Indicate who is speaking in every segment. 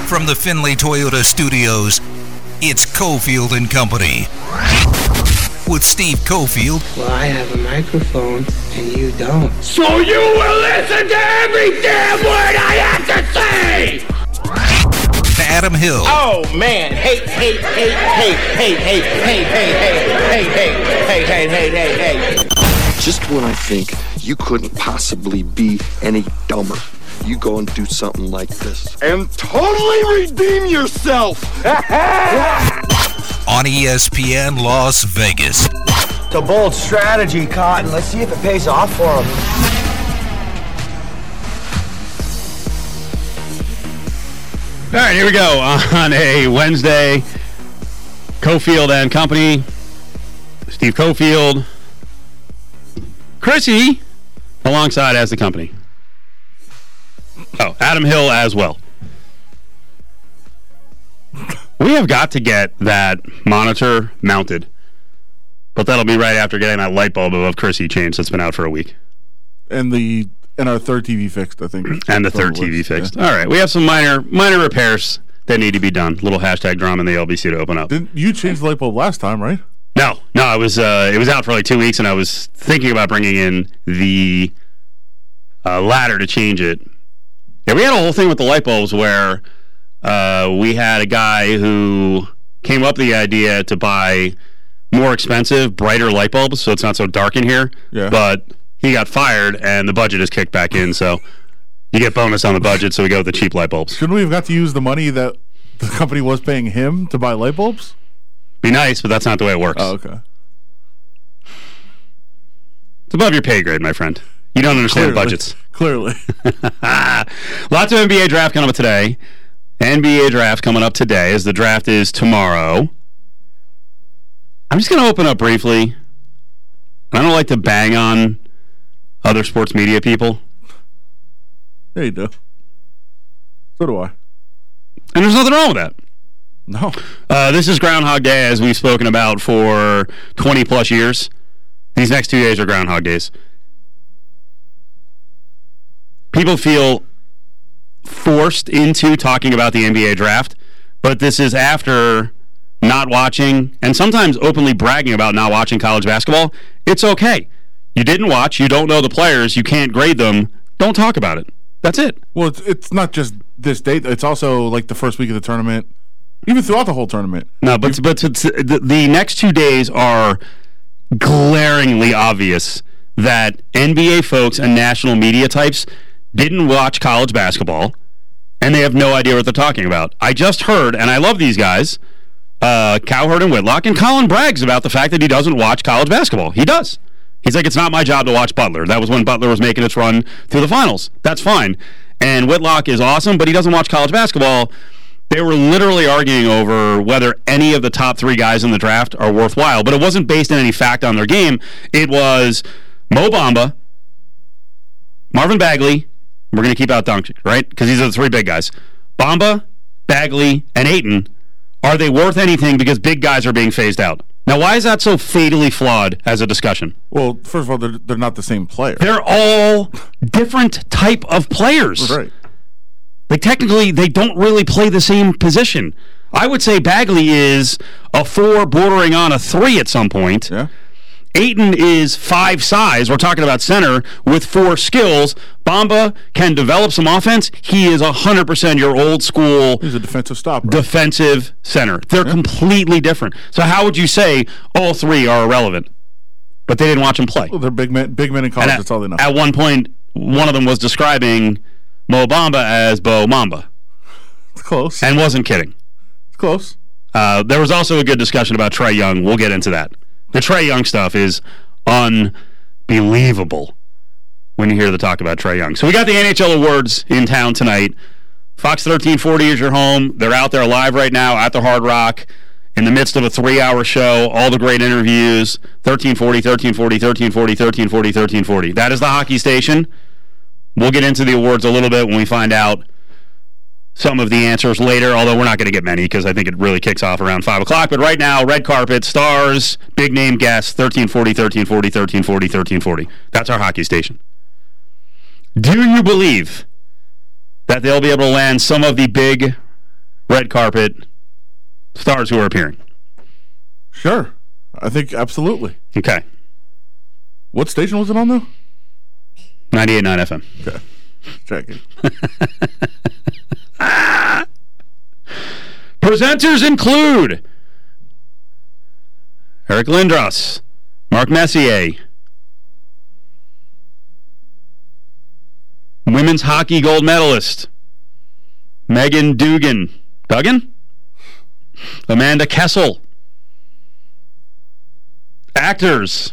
Speaker 1: From the Findlay Toyota Studios, it's Cofield and Company. With Steve Cofield.
Speaker 2: Well, I have a microphone and you don't.
Speaker 3: So you will listen to every damn word I have to say!
Speaker 1: Adam Hill.
Speaker 3: Oh, man. Hey.
Speaker 4: Just when I think you couldn't possibly be any dumber, you go and do something like this and totally redeem yourself.
Speaker 1: On ESPN Las Vegas.
Speaker 5: It's a bold strategy, Cotton. Let's see if it pays off for him.
Speaker 6: All right, here we go on a Wednesday. Cofield and Company. Steve Cofield. Chrissy alongside as the company. Oh, Adam Hill as well. We have got to get that monitor mounted. But that'll be right after getting that light bulb above Chrissy changed that's been out for a week.
Speaker 7: And our third TV fixed, I think.
Speaker 6: And the third TV fixed. Yeah. All right, we have some minor repairs that need to be done. Little hashtag drama in the LBC to open up.
Speaker 7: Didn't you change the light bulb last time, right?
Speaker 6: No, it was out for like 2 weeks, and I was thinking about bringing in the ladder to change it. Yeah, we had a whole thing with the light bulbs where we had a guy who came up with the idea to buy more expensive, brighter light bulbs, so it's not so dark in here.
Speaker 7: Yeah.
Speaker 6: But he got fired, and the budget is kicked back in, so you get bonus on the budget, so we go with the cheap light bulbs.
Speaker 7: Shouldn't we have got to use the money that the company was paying him to buy light bulbs?
Speaker 6: Be nice, but that's not the way it works.
Speaker 7: Oh, okay.
Speaker 6: It's above your pay grade, my friend. You don't understand budgets.
Speaker 7: Clearly.
Speaker 6: Lots of NBA draft coming up today. NBA draft coming up today as the draft is tomorrow. I'm just going to open up briefly. I don't like to bang on other sports media people.
Speaker 7: Yeah, you do. So do I.
Speaker 6: And there's nothing wrong with that.
Speaker 7: No.
Speaker 6: This is Groundhog Day, as we've spoken about for 20-plus years. These next 2 days are Groundhog Days. People feel forced into talking about the NBA draft, but this is after not watching and sometimes openly bragging about not watching college basketball. It's okay. You didn't watch. You don't know the players. You can't grade them. Don't talk about it. That's it.
Speaker 7: Well, it's not just this date. It's also like the first week of the tournament, even throughout the whole tournament.
Speaker 6: No, but the next 2 days are glaringly obvious that NBA folks and national media types didn't watch college basketball, and they have no idea what they're talking about. I just heard, and I love these guys, Cowherd and Whitlock, and Colin brags about the fact that he doesn't watch college basketball. He does. He's like, it's not my job to watch Butler. That was when Butler was making its run through the finals. That's fine. And Whitlock is awesome, but he doesn't watch college basketball. They were literally arguing over whether any of the top 3 guys in the draft are worthwhile, but it wasn't based on any fact on their game. It was Mo Bamba, Marvin Bagley. We're going to keep out Doncic, right? Because these are the 3 big guys. Bamba, Bagley, and Ayton. Are they worth anything because big guys are being phased out? Now, why is that so fatally flawed as a discussion?
Speaker 7: Well, first of all, they're not the same player.
Speaker 6: They're all different type of players.
Speaker 7: Right.
Speaker 6: Like, technically, they don't really play the same position. I would say Bagley is a 4 bordering on a 3 at some point.
Speaker 7: Yeah.
Speaker 6: Ayton is 5 size. We're talking about center with 4 skills. Bamba can develop some offense. He is 100% your old school.
Speaker 7: He's a defensive stopper.
Speaker 6: Defensive center. They're completely different. So how would you say all 3 are irrelevant? But they didn't watch him play.
Speaker 7: Well, they're big men in college. That's all they know.
Speaker 6: At one point, one of them was describing Mo Bamba as Bo Mamba.
Speaker 7: It's close.
Speaker 6: And wasn't kidding.
Speaker 7: It's close.
Speaker 6: There was also a good discussion about Trae Young. We'll get into that. The Trae Young stuff is unbelievable when you hear the talk about Trae Young. So we got the NHL awards in town tonight. Fox 1340 is your home. They're out there live right now at the Hard Rock in the midst of a 3-hour show. All the great interviews. 1340, 1340, 1340, 1340, 1340. That is the hockey station. We'll get into the awards a little bit when we find out some of the answers later, although we're not going to get many because I think it really kicks off around 5 o'clock. But right now, red carpet, stars, big name guests, 1340, 1340, 1340, 1340. That's our hockey station. Do you believe that they'll be able to land some of the big red carpet, stars who are appearing.
Speaker 7: Sure. I think absolutely.
Speaker 6: Okay.
Speaker 7: What station was it on, though?
Speaker 6: 98.9 FM.
Speaker 7: Okay. Checking.
Speaker 6: Presenters include Eric Lindros, Mark Messier, women's hockey gold medalist Megan Duggan, Amanda Kessel, actors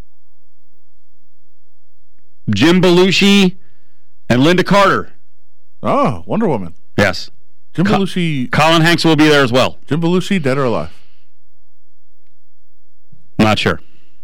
Speaker 6: Jim Belushi and Linda Carter.
Speaker 7: Oh, Wonder Woman.
Speaker 6: Yes.
Speaker 7: Jim Belushi.
Speaker 6: Colin Hanks will be there as well.
Speaker 7: Jim Belushi, dead or alive?
Speaker 6: Not sure.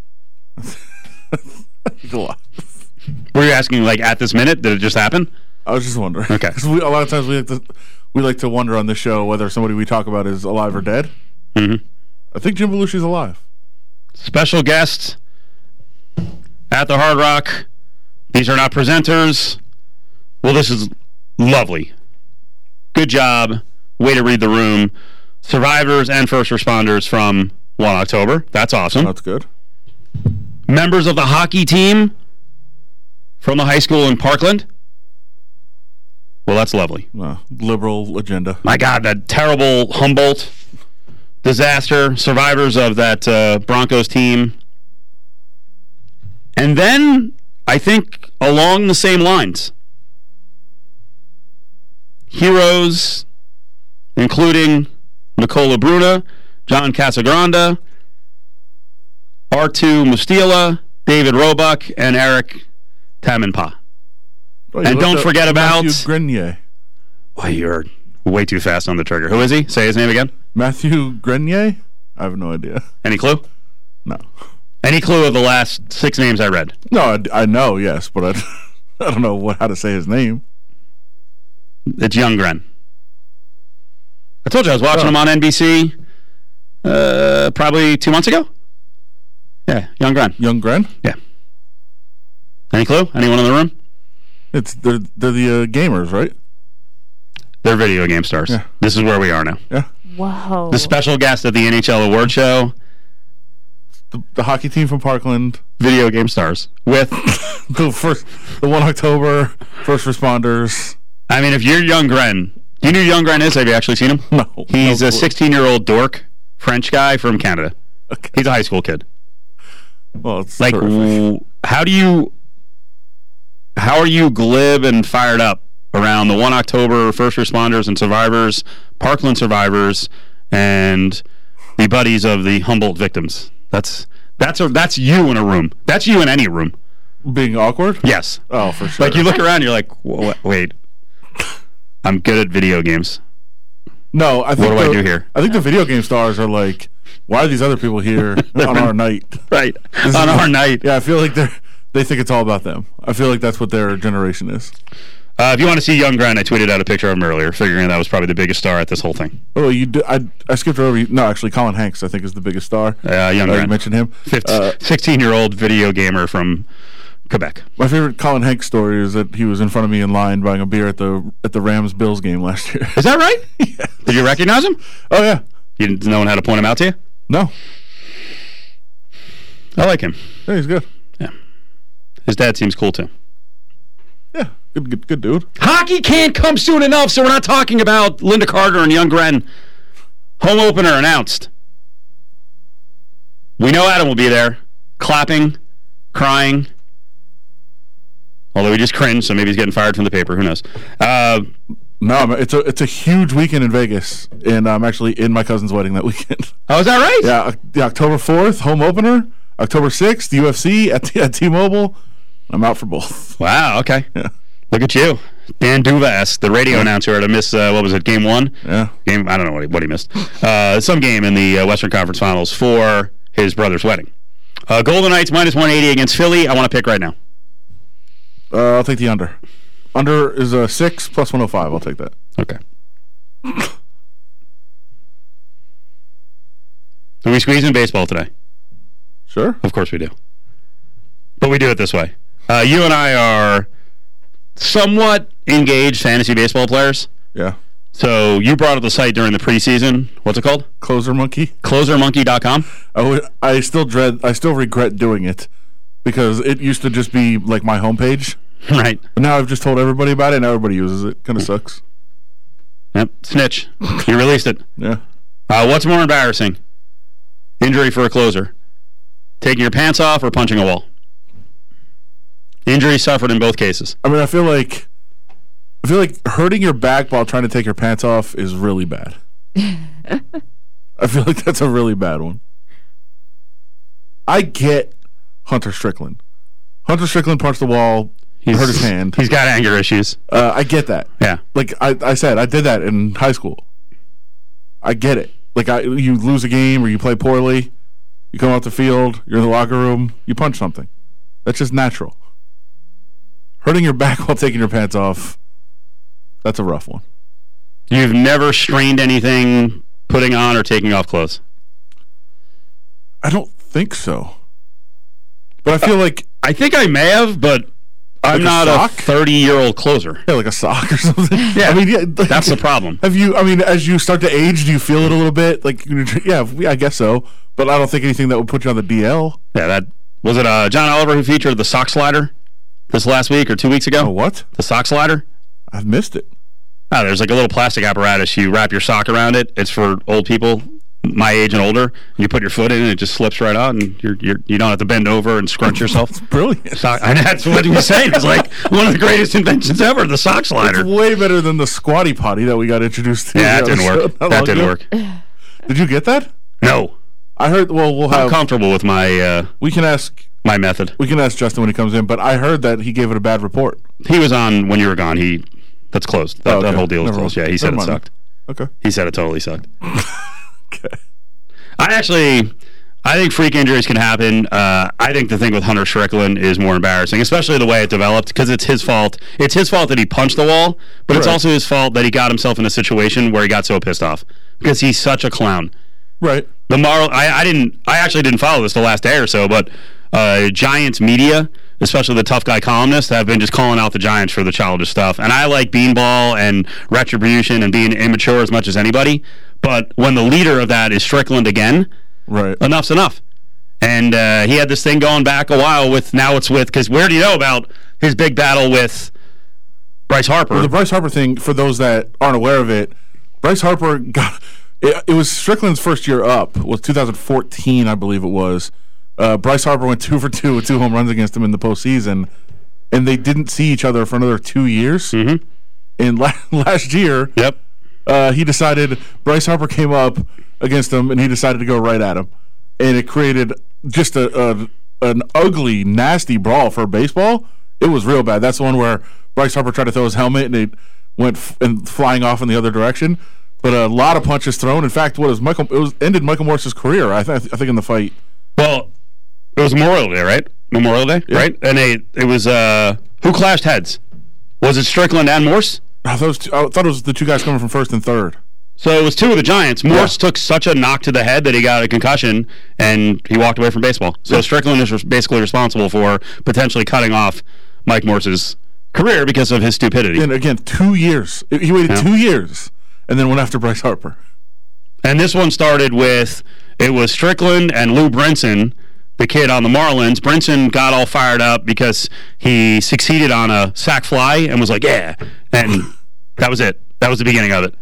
Speaker 7: He's alive.
Speaker 6: Were you asking like at this minute? Did it just happen?
Speaker 7: I was just wondering.
Speaker 6: Okay.
Speaker 7: 'Cause a lot of times we like to wonder on this show whether somebody we talk about is alive or dead.
Speaker 6: Mm-hmm.
Speaker 7: I think Jim Belushi's alive.
Speaker 6: Special guests at the Hard Rock. These are not presenters. Well, this is lovely. Good job. Way to read the room. Survivors and first responders from 1 October. That's awesome.
Speaker 7: That's good.
Speaker 6: Members of the hockey team from the high school in Parkland. Well, that's lovely.
Speaker 7: Liberal agenda.
Speaker 6: My God, that terrible Humboldt disaster. Survivors of that Broncos team. And then, I think, along the same lines, heroes, including Nicola Bruna, John Casagrande, Artu Mustila, David Roebuck, and Eric Tamanpa. And don't forget about
Speaker 7: Matthew Grenier.
Speaker 6: Well, you're way too fast on the trigger. Who is he? Say his name again.
Speaker 7: Matthew Grenier? I have no idea.
Speaker 6: Any clue?
Speaker 7: No.
Speaker 6: Any clue of the last 6 names I read?
Speaker 7: No, I know, yes, but I don't know how to say his name.
Speaker 6: It's Youngren. I told you I was watching him on NBC probably 2 months ago. Yeah, Youngren.
Speaker 7: Youngren?
Speaker 6: Yeah. Any clue? Anyone in the room?
Speaker 7: They're the gamers, right?
Speaker 6: They're video game stars.
Speaker 7: Yeah.
Speaker 6: This is where we are now.
Speaker 7: Yeah.
Speaker 8: Whoa.
Speaker 6: The special guest at the NHL award show.
Speaker 7: The hockey team from Parkland.
Speaker 6: Video game stars. With
Speaker 7: the 1 October, first responders.
Speaker 6: I mean, if you're Youngren, do you know who Youngren is? Have you actually seen him?
Speaker 7: No.
Speaker 6: He's a 16-year-old dork, French guy from Canada.
Speaker 7: Okay.
Speaker 6: He's a high school kid.
Speaker 7: Well, it's
Speaker 6: like, how are you glib and fired up around the 1 October first responders and survivors, Parkland survivors, and the buddies of the Humboldt victims? That's you in a room. That's you in any room.
Speaker 7: Being awkward?
Speaker 6: Yes.
Speaker 7: Oh, for sure.
Speaker 6: Like you look around, you're like, wait, I'm good at video games.
Speaker 7: No, I think
Speaker 6: what do I do here?
Speaker 7: I think the video game stars are like, why are these other people here on our night?
Speaker 6: Right. On our night.
Speaker 7: Yeah, I feel like they think it's all about them. I feel like that's what their generation is.
Speaker 6: If you want to see Youngren, I tweeted out a picture of him earlier, figuring that was probably the biggest star at this whole thing.
Speaker 7: Oh, you did? I skipped over. No, actually, Colin Hanks, I think, is the biggest star.
Speaker 6: Youngren.
Speaker 7: You mentioned him.
Speaker 6: 16-year-old video gamer from Quebec.
Speaker 7: My favorite Colin Hanks story is that he was in front of me in line buying a beer at the Rams-Bills game last year.
Speaker 6: Is that right?
Speaker 7: Yeah.
Speaker 6: Did you recognize him?
Speaker 7: Oh, yeah.
Speaker 6: No one had to point him out to you?
Speaker 7: No.
Speaker 6: I like him.
Speaker 7: Yeah, he's good.
Speaker 6: Yeah. His dad seems cool, too.
Speaker 7: Yeah, good dude.
Speaker 6: Hockey can't come soon enough, so we're not talking about Linda Carter and Youngren. Home opener announced. We know Adam will be there, clapping, crying. Although he just cringed, so maybe he's getting fired from the paper. Who knows?
Speaker 7: No, it's a huge weekend in Vegas, and I'm actually in my cousin's wedding that weekend.
Speaker 6: Oh, is that right?
Speaker 7: Yeah, the October 4th home opener, October 6th UFC at T-Mobile. I'm out for both.
Speaker 6: Wow, okay.
Speaker 7: Yeah.
Speaker 6: Look at you. Dan Duvas, the radio announcer, had to miss, what was it, game 1?
Speaker 7: Yeah.
Speaker 6: I don't know what he missed. Some game in the Western Conference Finals for his brother's wedding. Golden Knights minus 180 against Philly. I want to pick right now.
Speaker 7: I'll take the under. Under is a 6 plus 105. I'll take that.
Speaker 6: Okay. Do we squeeze in baseball today?
Speaker 7: Sure.
Speaker 6: Of course we do. But we do it this way. You and I are somewhat engaged fantasy baseball players.
Speaker 7: Yeah.
Speaker 6: So you brought up the site during the preseason. What's it called?
Speaker 7: Closer Monkey.
Speaker 6: Closermonkey.com.
Speaker 7: I still regret doing it because it used to just be like my homepage.
Speaker 6: Right.
Speaker 7: But now I've just told everybody about it, and everybody uses it. Kind of sucks.
Speaker 6: Yep. Snitch. You released it.
Speaker 7: Yeah.
Speaker 6: What's more embarrassing? Injury for a closer. Taking your pants off or punching a wall? Injury suffered in both cases.
Speaker 7: I mean, I feel like hurting your back while trying to take your pants off is really bad. I feel like that's a really bad one. I get Hunter Strickland. Hunter Strickland punched the wall, hurt his hand.
Speaker 6: He's got anger issues.
Speaker 7: I get that.
Speaker 6: Yeah.
Speaker 7: Like I said, I did that in high school. I get it. Like you lose a game or you play poorly, you come off the field, you're in the locker room, you punch something. That's just natural. Hurting your back while taking your pants off, that's a rough one.
Speaker 6: You've never strained anything putting on or taking off clothes?
Speaker 7: I don't think so. But I feel like...
Speaker 6: I think I may have, but I'm not a 30-year-old closer.
Speaker 7: Yeah, like a sock or something.
Speaker 6: Yeah,
Speaker 7: I mean, yeah,
Speaker 6: that's the problem.
Speaker 7: Have you? I mean, as you start to age, do you feel it a little bit? Like, yeah, I guess so. But I don't think anything that would put you on the DL.
Speaker 6: Yeah, that was it. John Oliver who featured the sock slider this last week or 2 weeks ago.
Speaker 7: Oh, what?
Speaker 6: The sock slider?
Speaker 7: I've missed it.
Speaker 6: Oh, there's like a little plastic apparatus. You wrap your sock around it. It's for old people my age and older. You put your foot in and it just slips right out, and you don't have to bend over and scrunch yourself.
Speaker 7: It's brilliant.
Speaker 6: And that's what he was saying. It's like one of the greatest inventions ever, the sock slider.
Speaker 7: It's way better than the squatty potty that we got introduced to.
Speaker 6: Yeah, that didn't work. That didn't work.
Speaker 7: Did you get that?
Speaker 6: No.
Speaker 7: I heard,
Speaker 6: I'm comfortable with my...
Speaker 7: we can ask...
Speaker 6: My method.
Speaker 7: We can ask Justin when he comes in, but I heard that he gave it a bad report.
Speaker 6: He was on when you were gone. That's closed. That whole deal was closed. Yeah, he said it sucked.
Speaker 7: Okay.
Speaker 6: He said it totally sucked.
Speaker 7: Okay.
Speaker 6: I think freak injuries can happen. I think the thing with Hunter Strickland is more embarrassing, especially the way it developed, because it's his fault. It's his fault that he punched the wall, but it's also his fault that he got himself in a situation where he got so pissed off because he's such a clown.
Speaker 7: Right.
Speaker 6: I actually didn't follow this the last day or so, but Giants media, especially the tough guy columnists, have been just calling out the Giants for the childish stuff. And I like beanball and retribution and being immature as much as anybody. But when the leader of that is Strickland again,
Speaker 7: right,
Speaker 6: enough's enough. And he had this thing going back a while because where do you know about his big battle with Bryce Harper?
Speaker 7: Well, the Bryce Harper thing, for those that aren't aware of it, Bryce Harper got... It was Strickland's first year up. It was 2014, I believe it was. Bryce Harper went 2 for 2 with 2 home runs against him in the postseason, and they didn't see each other for another 2 years.
Speaker 6: Mm-hmm.
Speaker 7: And last year, he decided Bryce Harper came up against him, and he decided to go right at him, and it created just an ugly, nasty brawl for baseball. It was real bad. That's the one where Bryce Harper tried to throw his helmet, and it went flying off in the other direction. But a lot of punches thrown. In fact, ended Michael Morse's career. I think in the fight.
Speaker 6: Well, it was Memorial Day, right? Memorial Day, yeah. Right? And it was who clashed heads? Was it Strickland and Morse?
Speaker 7: I thought it was the two guys coming from first and third.
Speaker 6: So it was 2 of the Giants. Morse took such a knock to the head that he got a concussion, and he walked away from baseball. So Strickland is basically responsible for potentially cutting off Mike Morse's career because of his stupidity.
Speaker 7: And again, 2 years. He waited 2 years. And then went after Bryce Harper.
Speaker 6: And this one started with, it was Strickland and Lou Brinson, the kid on the Marlins. Brinson got all fired up because he succeeded on a sac fly and was like, yeah. And that was it. That was the beginning of it.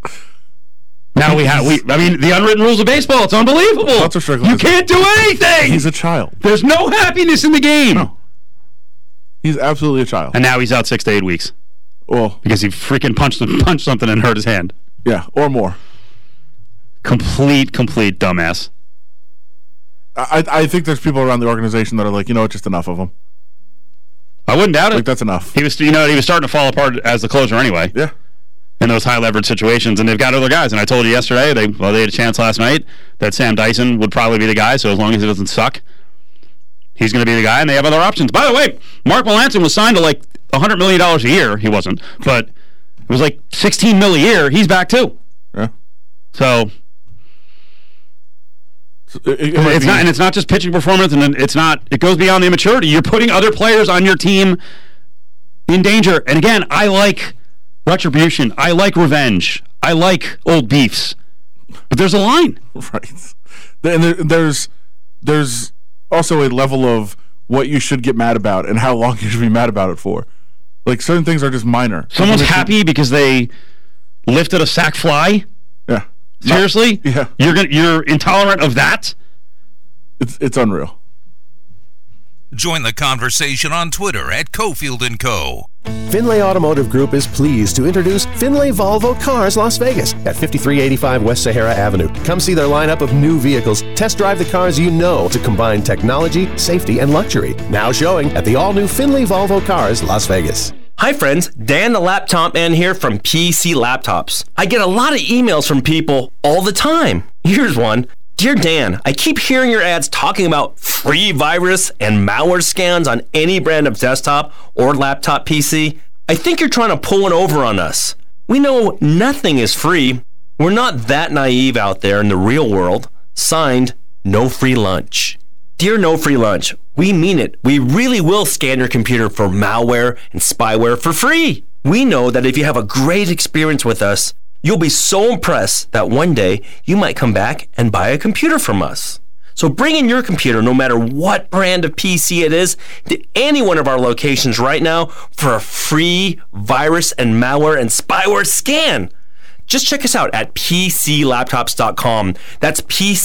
Speaker 6: Now the unwritten rules of baseball, it's unbelievable. You can't do anything.
Speaker 7: He's a child.
Speaker 6: There's no happiness in the game. No.
Speaker 7: He's absolutely a child.
Speaker 6: And now he's out 6 to 8 weeks.
Speaker 7: Well,
Speaker 6: because he freaking punched something and hurt his hand.
Speaker 7: Yeah, or more.
Speaker 6: Complete dumbass.
Speaker 7: I think there's people around the organization that are like, it's just enough of them.
Speaker 6: I wouldn't doubt it.
Speaker 7: Like, that's enough.
Speaker 6: He was starting to fall apart as the closer anyway.
Speaker 7: Yeah.
Speaker 6: In those high leverage situations, and they've got other guys. And I told you yesterday, they had a chance last night that Sam Dyson would probably be the guy. So as long as he doesn't suck, he's going to be the guy. And they have other options. By the way, Mark Melancon was signed to like $100 million a year. He wasn't, but it was like $16 million a year. He's back too.
Speaker 7: Yeah.
Speaker 6: So it's not just pitching performance, and it goes beyond the immaturity. You're putting other players on your team in danger. And again, I like retribution. I like revenge. I like old beefs, but there's a line.
Speaker 7: Right. And there's also a level of what you should get mad about and how long you should be mad about it for. Like, certain things are just minor.
Speaker 6: Someone's happy because they lifted a sack fly?
Speaker 7: Yeah.
Speaker 6: Seriously?
Speaker 7: Yeah.
Speaker 6: You're intolerant of that?
Speaker 7: It's unreal.
Speaker 1: Join the conversation on Twitter at Cofield & Co.
Speaker 8: Finlay Automotive Group is pleased to introduce Finlay Volvo Cars Las Vegas at 5385 West Sahara Avenue. Come see their lineup of new vehicles. Test drive the cars you know to combine technology, safety, and luxury. Now showing at the all-new Finlay Volvo Cars Las Vegas.
Speaker 9: Hi friends, Dan the Laptop Man here from PC Laptops. I get a lot of emails from people all the time. Here's one. Dear Dan, I keep hearing your ads talking about free virus and malware scans on any brand of desktop or laptop PC. I think you're trying to pull one over on us. We know nothing is free. We're not that naive out there in the real world. Signed, No Free Lunch. Dear No Free Lunch, we mean it. We really will scan your computer for malware and spyware for free. We know that if you have a great experience with us, you'll be so impressed that one day you might come back and buy a computer from us. So bring in your computer, no matter what brand of PC it is, to any one of our locations right now for a free virus and malware and spyware scan. Just check us out at PCLaptops.com. That's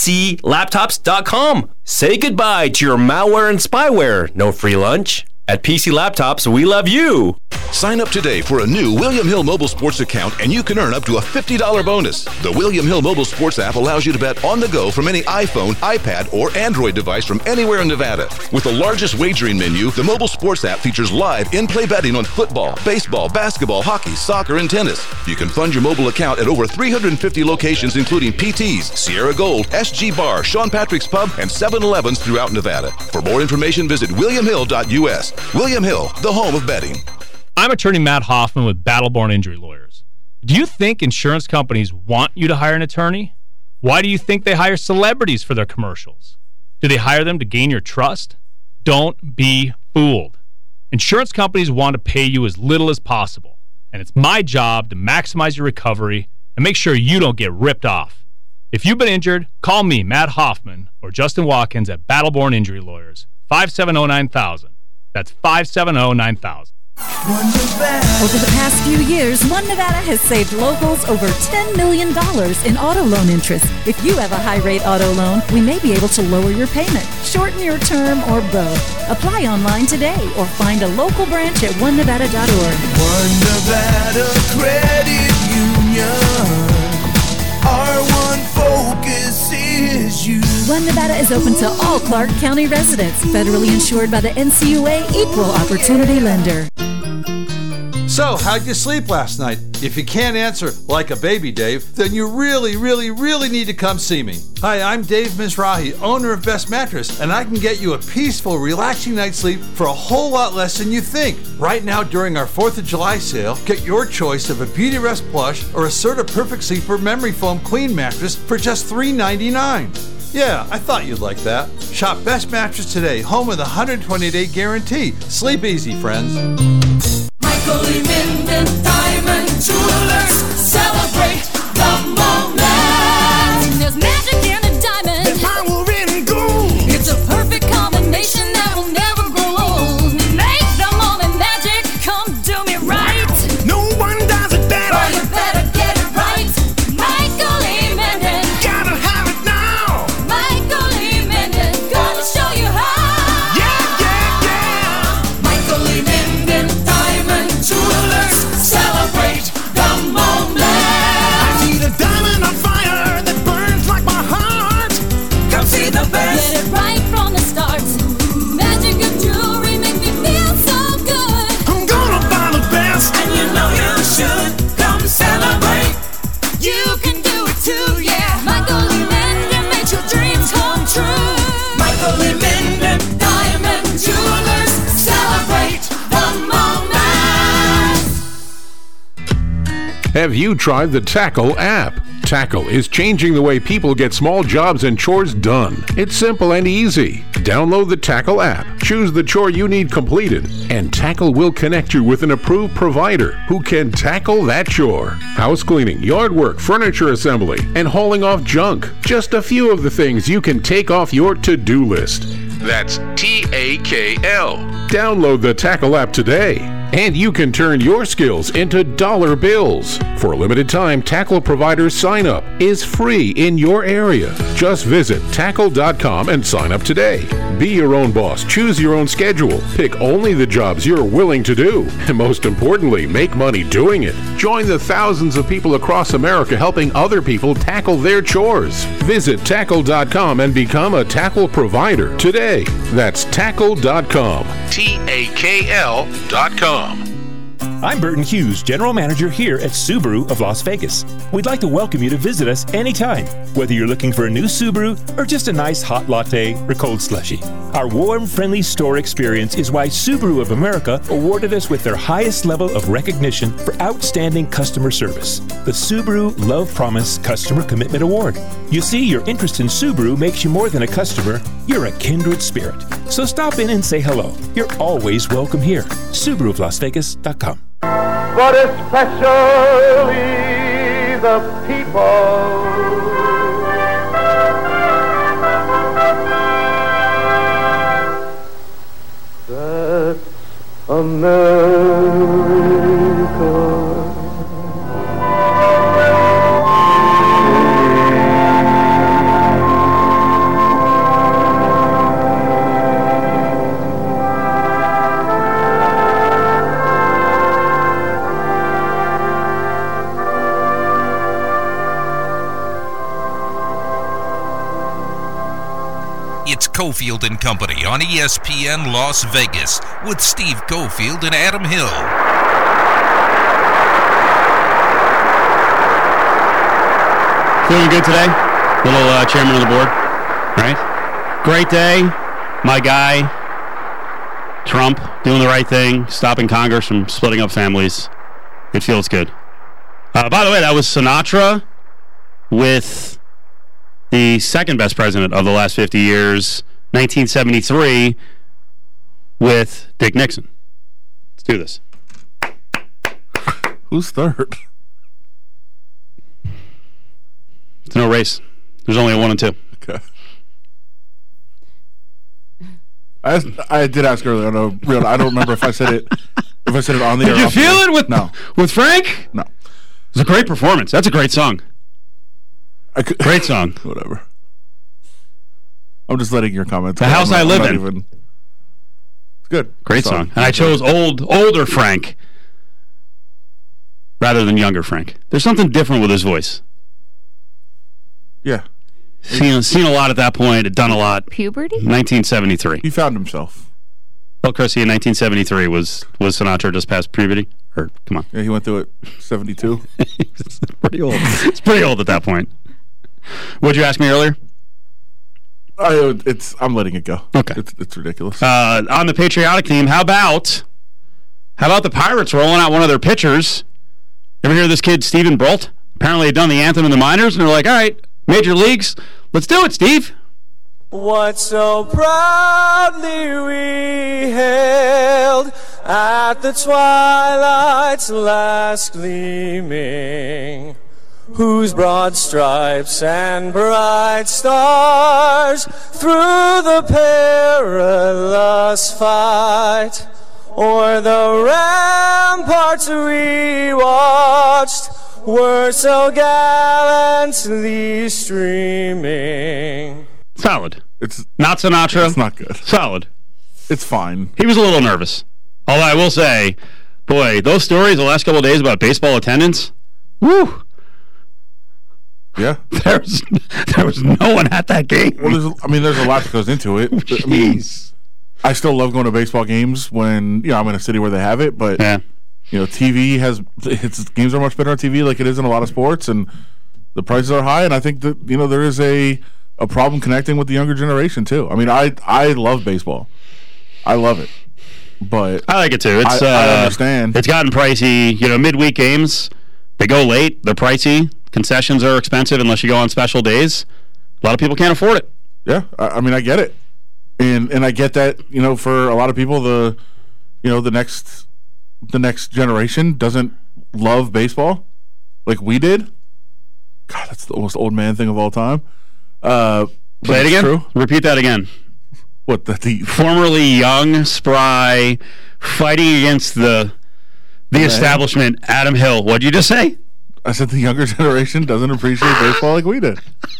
Speaker 9: PCLaptops.com. Say goodbye to your malware and spyware. No free lunch. At PC Laptops, we love you.
Speaker 10: Sign up today for a new William Hill Mobile Sports account and you can earn up to a $50 bonus. The William Hill Mobile Sports app allows you to bet on the go from any iPhone, iPad, or Android device from anywhere in Nevada. With the largest wagering menu, the mobile sports app features live in-play betting on football, baseball, basketball, hockey, soccer, and tennis. You can fund your mobile account at over 350 locations including PT's, Sierra Gold, SG Bar, Sean Patrick's Pub, and 7-Elevens throughout Nevada. For more information, visit williamhill.us. William Hill, the home of betting.
Speaker 11: I'm attorney Matt Hoffman with Battleborn Injury Lawyers. Do you think insurance companies want you to hire an attorney? Why do you think they hire celebrities for their commercials? Do they hire them to gain your trust? Don't be fooled. Insurance companies want to pay you as little as possible, and it's my job to maximize your recovery and make sure you don't get ripped off. If you've been injured, call me, Matt Hoffman, or Justin Watkins at Battleborn Injury Lawyers, 570-9000. That's 570-9000.
Speaker 12: Over the past few years, One Nevada has saved locals over $10 million in auto loan interest. If you have a high-rate auto loan, we may be able to lower your payment, shorten your term, or both. Apply online today or find a local branch at onenevada.org.
Speaker 13: One Nevada Credit Union. Our one focus is you.
Speaker 12: One Nevada is open to all Clark County residents, federally insured by the NCUA Equal Opportunity Lender.
Speaker 14: So, how'd you sleep last night? If you can't answer like a baby Dave, then you really need to come see me. Hi, I'm Dave Mizrahi, owner of Best Mattress, and I can get you a peaceful, relaxing night's sleep for a whole lot less than you think. Right now, during our 4th of July sale, get your choice of a Beauty Rest Plush or a Serta Perfect Sleeper Memory Foam Queen Mattress for just $3.99. Yeah, I thought you'd like that. Shop Best Mattress today, home with a 120-day guarantee. Sleep easy, friends.
Speaker 13: Michael E. Minden Diamond Jewelers, celebrate the moment.
Speaker 12: There's magic in a diamond
Speaker 13: and power in gold.
Speaker 12: It's a perfect combination that will never grow old. Make the moment magic, come do me right.
Speaker 13: No one does it better.
Speaker 12: Oh, you better get it right. Michael E. Minden,
Speaker 13: gotta have it now.
Speaker 12: Michael E. Minden, gonna show you how.
Speaker 13: Yeah. Michael E. Minden Diamond Jewelers, celebrate the moment. I need a diamond on fire that burns like my heart. Come see the best.
Speaker 12: Get it right from the start. Magic of jewelry make me feel so good.
Speaker 13: I'm gonna buy the best, and you know you should. Come celebrate.
Speaker 12: You can do it too, yeah. Michael E. Minden makes your dreams come true.
Speaker 13: Michael E. Minden Diamond Jewelers, celebrate the moment.
Speaker 15: Have you tried the Taco app? Tackle is changing the way people get small jobs and chores done. It's simple and easy. Download the Tackle app, choose the chore you need completed, and Tackle will connect you with an approved provider who can tackle that chore. House cleaning, yard work, furniture assembly, and hauling off junk. Just a few of the things you can take off your to-do list. That's TAKL. Download the Tackle app today, and you can turn your skills into dollar bills. For a limited time, Tackle Provider's sign-up is free in your area. Just visit tackle.com and sign up today. Be your own boss. Choose your own schedule. Pick only the jobs you're willing to do. And most importantly, make money doing it. Join the thousands of people across America helping other people tackle their chores. Visit tackle.com and become a Tackle Provider today. That's tackle.com. TAKL.com.
Speaker 16: I'm Burton Hughes, General Manager here at Subaru of Las Vegas. We'd like to welcome you to visit us anytime, whether you're looking for a new Subaru or just a nice hot latte or cold slushie. Our warm, friendly store experience is why Subaru of America awarded us with their highest level of recognition for outstanding customer service, the Subaru Love Promise Customer Commitment Award. You see, your interest in Subaru makes you more than a customer, you're a kindred spirit. So stop in and say hello. You're always welcome here. SubaruofLasVegas.com.
Speaker 3: But especially the people. That's America.
Speaker 1: It's Cofield and Company on ESPN Las Vegas with Steve Cofield and Adam Hill.
Speaker 6: Feeling good today? Little chairman of the board, right? Great day. My guy, Trump, doing the right thing, stopping Congress from splitting up families. It feels good. By the way, that was Sinatra with the second best president of the last 50 years, 1973, with Dick Nixon. Let's do this.
Speaker 7: Who's third?
Speaker 6: It's no race. There's only a 1 and 2.
Speaker 7: Okay. I did ask earlier. I don't remember if I said it. If I said it on the air.
Speaker 6: Did you feel it with Frank?
Speaker 7: No.
Speaker 6: It was a great performance. That's a great song. Great song.
Speaker 7: Whatever. I'm just letting your comments.
Speaker 6: The house I live in.
Speaker 7: It's good.
Speaker 6: Great song. And I chose older Frank rather than younger Frank. There's something different with his voice.
Speaker 7: Yeah.
Speaker 6: Seen a lot at that point. Had done a lot.
Speaker 17: Puberty?
Speaker 6: 1973.
Speaker 7: He found himself.
Speaker 6: Well, Chrissy, in 1973 was Sinatra just past puberty? Or come on.
Speaker 7: Yeah, he went through it. 72.
Speaker 6: It's pretty old. It's pretty old at that point. What'd you ask me earlier?
Speaker 7: I'm letting it go.
Speaker 6: Okay.
Speaker 7: It's ridiculous.
Speaker 6: On the patriotic theme, how about the Pirates rolling out one of their pitchers? Ever hear of this kid, Stephen Bolt? Apparently had done the anthem in the minors, and they're like, all right, major leagues, let's do it, Steve.
Speaker 18: What so proudly we hailed at the twilight's last gleaming, whose broad stripes and bright stars through the perilous fight o'er the ramparts we watched were so gallantly streaming.
Speaker 6: Solid.
Speaker 7: It's
Speaker 6: not Sinatra.
Speaker 7: It's not good.
Speaker 6: Solid.
Speaker 7: It's fine.
Speaker 6: He was a little nervous. Although I will say, boy, those stories the last couple of days about baseball attendance, woo.
Speaker 7: Yeah.
Speaker 6: There was no one at that game.
Speaker 7: Well, there's a lot that goes into it.
Speaker 6: Jeez.
Speaker 7: I still love going to baseball games when, I'm in a city where they have it, but TV games are much better on TV like it is in a lot of sports, and the prices are high, and I think that, there is a problem connecting with the younger generation too. I love baseball. I love it. But
Speaker 6: I like it too.
Speaker 7: I understand.
Speaker 6: It's gotten pricey. Midweek games, they go late, they're pricey. Concessions are expensive unless you go on special days. A lot of people can't afford it.
Speaker 7: Yeah, I mean, I get it. And I get that, for a lot of people, the next generation doesn't love baseball like we did. God, that's the most old man thing of all time.
Speaker 6: Play it again? True. Repeat that again.
Speaker 7: What, the
Speaker 6: formerly young, spry, fighting against the establishment, Adam Hill. What'd you just say?
Speaker 7: I said the younger generation doesn't appreciate baseball like we did.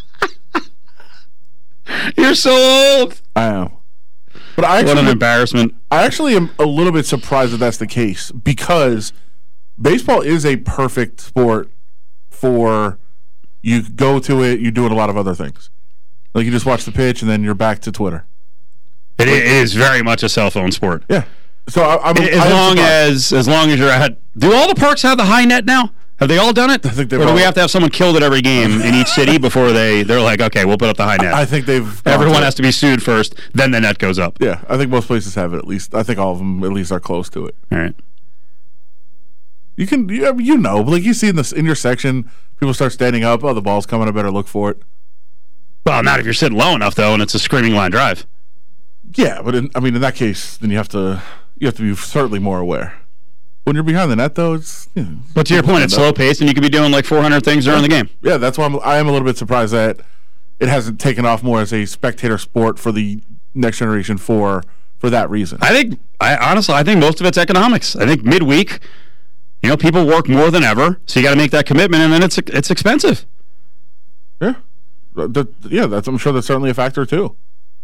Speaker 6: You're so old.
Speaker 7: I am. But what
Speaker 6: an embarrassment.
Speaker 7: I actually am a little bit surprised that that's the case, because baseball is a perfect sport for you go to it, you're doing a lot of other things. Like you just watch the pitch and then you're back to Twitter.
Speaker 6: It is very much a cell phone sport.
Speaker 7: Yeah. So
Speaker 6: as long as you're at, do all the parks have the high net now? Have they all done it?
Speaker 7: I think
Speaker 6: or do we have to have someone killed at every game in each city before they're like, okay, we'll put up the high net?
Speaker 7: I think
Speaker 6: everyone has to be sued first, then the net goes up.
Speaker 7: Yeah, I think most places have it at least. I think all of them at least are close to it.
Speaker 6: All right.
Speaker 7: You can, like you see in your section, people start standing up. Oh, the ball's coming. I better look for it.
Speaker 6: Well, not if you're sitting low enough though, and it's a screaming line drive.
Speaker 7: Yeah, but in that case, then you have to be certainly more aware. When you're behind the net, though, it's...
Speaker 6: But to your point, it's slow-paced, and you could be doing like 400 things during the game.
Speaker 7: Yeah, that's why I am a little bit surprised that it hasn't taken off more as a spectator sport for the next generation for that reason.
Speaker 6: Honestly, I think most of it's economics. I think midweek, people work more than ever, so you got to make that commitment, and then it's expensive.
Speaker 7: Yeah. I'm sure that's certainly a factor, too.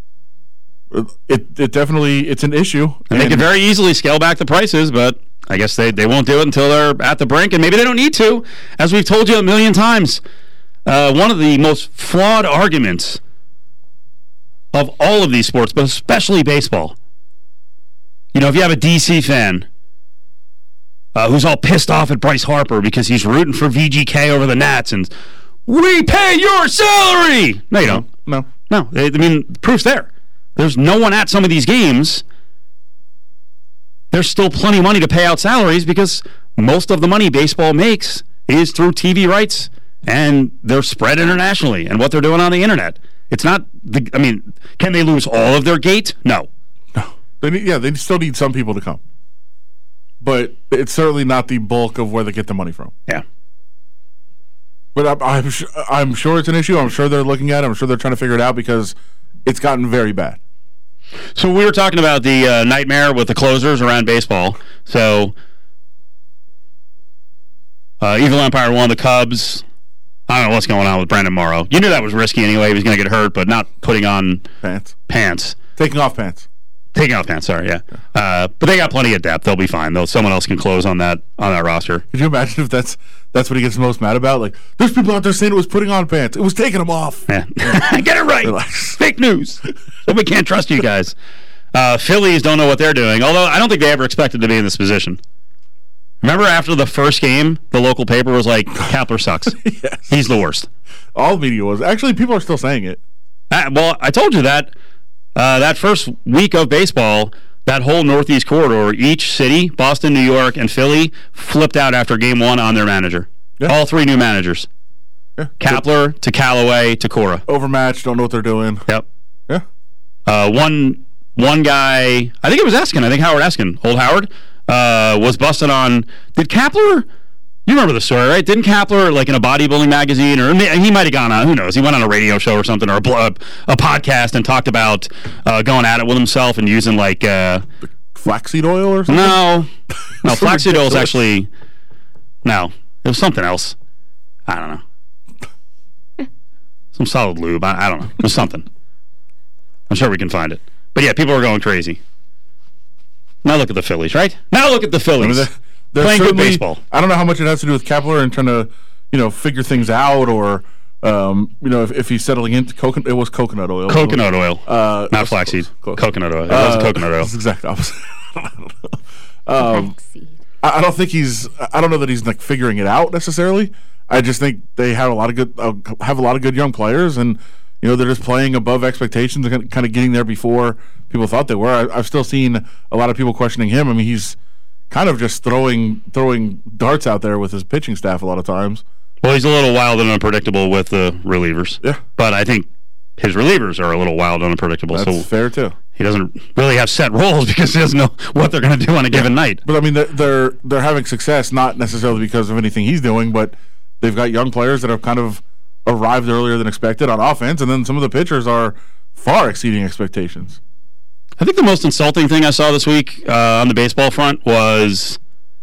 Speaker 7: It definitely, it's an issue.
Speaker 6: And they could very easily scale back the prices, but... I guess they won't do it until they're at the brink, and maybe they don't need to. As we've told you a million times, one of the most flawed arguments of all of these sports, but especially baseball. If you have a DC fan who's all pissed off at Bryce Harper because he's rooting for VGK over the Nats, and we pay your salary! No, you don't.
Speaker 7: No.
Speaker 6: The proof's there. There's no one at some of these games. There's still plenty of money to pay out salaries because most of the money baseball makes is through TV rights, and they're spread internationally and what they're doing on the internet. It's not can they lose all of their gate? No.
Speaker 7: They still need some people to come. But it's certainly not the bulk of where they get the money from.
Speaker 6: Yeah.
Speaker 7: But I'm sure it's an issue. I'm sure they're looking at it. I'm sure they're trying to figure it out because it's gotten very bad.
Speaker 6: So we were talking about the nightmare with the closers around baseball. So Evil Empire won the Cubs. I don't know what's going on with Brandon Morrow. You knew that was risky anyway. He was going to get hurt, but not putting on pants.
Speaker 7: Taking off pants.
Speaker 6: Sorry, yeah. But they got plenty of depth. They'll be fine. Someone else can close on that roster.
Speaker 7: Could you imagine if that's what he gets most mad about? Like, there's people out there saying it was putting on pants. It was taking them off.
Speaker 6: Yeah. Get it right. Fake news. We can't trust you guys. Phillies don't know what they're doing, although I don't think they ever expected to be in this position. Remember after the first game, the local paper was like, Kapler sucks.
Speaker 7: Yes.
Speaker 6: He's the worst.
Speaker 7: All media was. Actually, people are still saying it.
Speaker 6: Well, I told you that. That first week of baseball, that whole Northeast corridor, each city, Boston, New York, and Philly, flipped out after game one on their manager. Yeah. All three new managers.
Speaker 7: Yeah.
Speaker 6: Kapler to Callaway to Cora.
Speaker 7: Overmatched, don't know what they're doing.
Speaker 6: Yep.
Speaker 7: Yeah.
Speaker 6: One guy, I think it was Eskin, Howard Eskin, old Howard, was busted on, did Kapler, you remember the story, right? Didn't Kapler, like in a bodybuilding magazine, or he might have gone on, who knows, he went on a radio show or something, or a podcast and talked about going at it with himself and using like...
Speaker 7: flaxseed oil or something?
Speaker 6: No, flaxseed oil is actually, it was something else. I don't know. Some solid lube, I don't know, it was something. I'm sure we can find it. But yeah, people are going crazy. Now look at the Phillies, right? Now look at the Phillies. They're playing good baseball.
Speaker 7: I don't know how much it has to do with Kapler and trying to, figure things out, or if he's settling into coconut. It was coconut oil.
Speaker 6: Coconut oil, not flaxseed. Coconut oil. It was coconut oil.
Speaker 7: It's the exact opposite. I don't think I don't know that he's like figuring it out necessarily. I just think they have a lot of good young players, and they're just playing above expectations and kind of getting there before people thought they were. I've still seen a lot of people questioning him. I mean, he's kind of just throwing darts out there with his pitching staff a lot of times.
Speaker 6: Well, he's a little wild and unpredictable with the relievers.
Speaker 7: Yeah.
Speaker 6: But I think his relievers are a little wild and unpredictable.
Speaker 7: That's fair, too.
Speaker 6: He doesn't really have set roles because he doesn't know what they're going to do on a given night.
Speaker 7: But, I mean, they're having success not necessarily because of anything he's doing, but they've got young players that have kind of arrived earlier than expected on offense, and then some of the pitchers are far exceeding expectations.
Speaker 6: I think the most insulting thing I saw this week on the baseball front was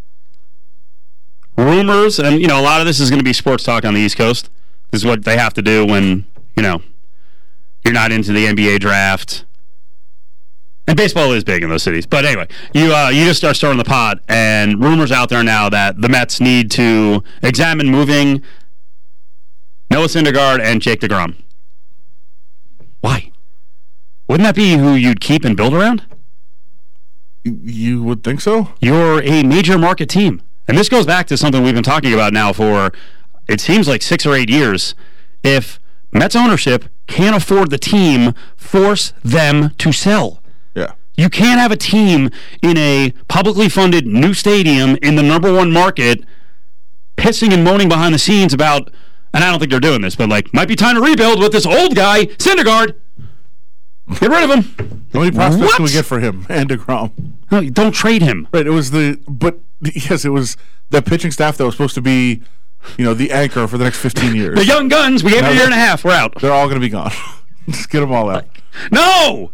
Speaker 6: rumors, and a lot of this is going to be sports talk on the East Coast. This is what they have to do when you're not into the NBA draft, and baseball is big in those cities. But anyway, you just start stirring the pot, and rumors out there now that the Mets need to examine moving Noah Syndergaard and Jake DeGrom. Why? Wouldn't that be who you'd keep and build around?
Speaker 7: You would think so?
Speaker 6: You're a major market team. And this goes back to something we've been talking about now for, it seems like 6 or 8 years. If Mets ownership can't afford the team, force them to sell.
Speaker 7: Yeah.
Speaker 6: You can't have a team in a publicly funded new stadium in the number one market pissing and moaning behind the scenes about, and I don't think they're doing this, but might be time to rebuild with this old guy, Syndergaard. Get rid of him.
Speaker 7: How many prospects can we get for him and DeGrom?
Speaker 6: No, don't trade him.
Speaker 7: Right, it was it was the pitching staff that was supposed to be, the anchor for the next 15 years.
Speaker 6: The young guns, we gave it a year and a half, we're out.
Speaker 7: They're all going to be gone. Just get them all out.
Speaker 6: No!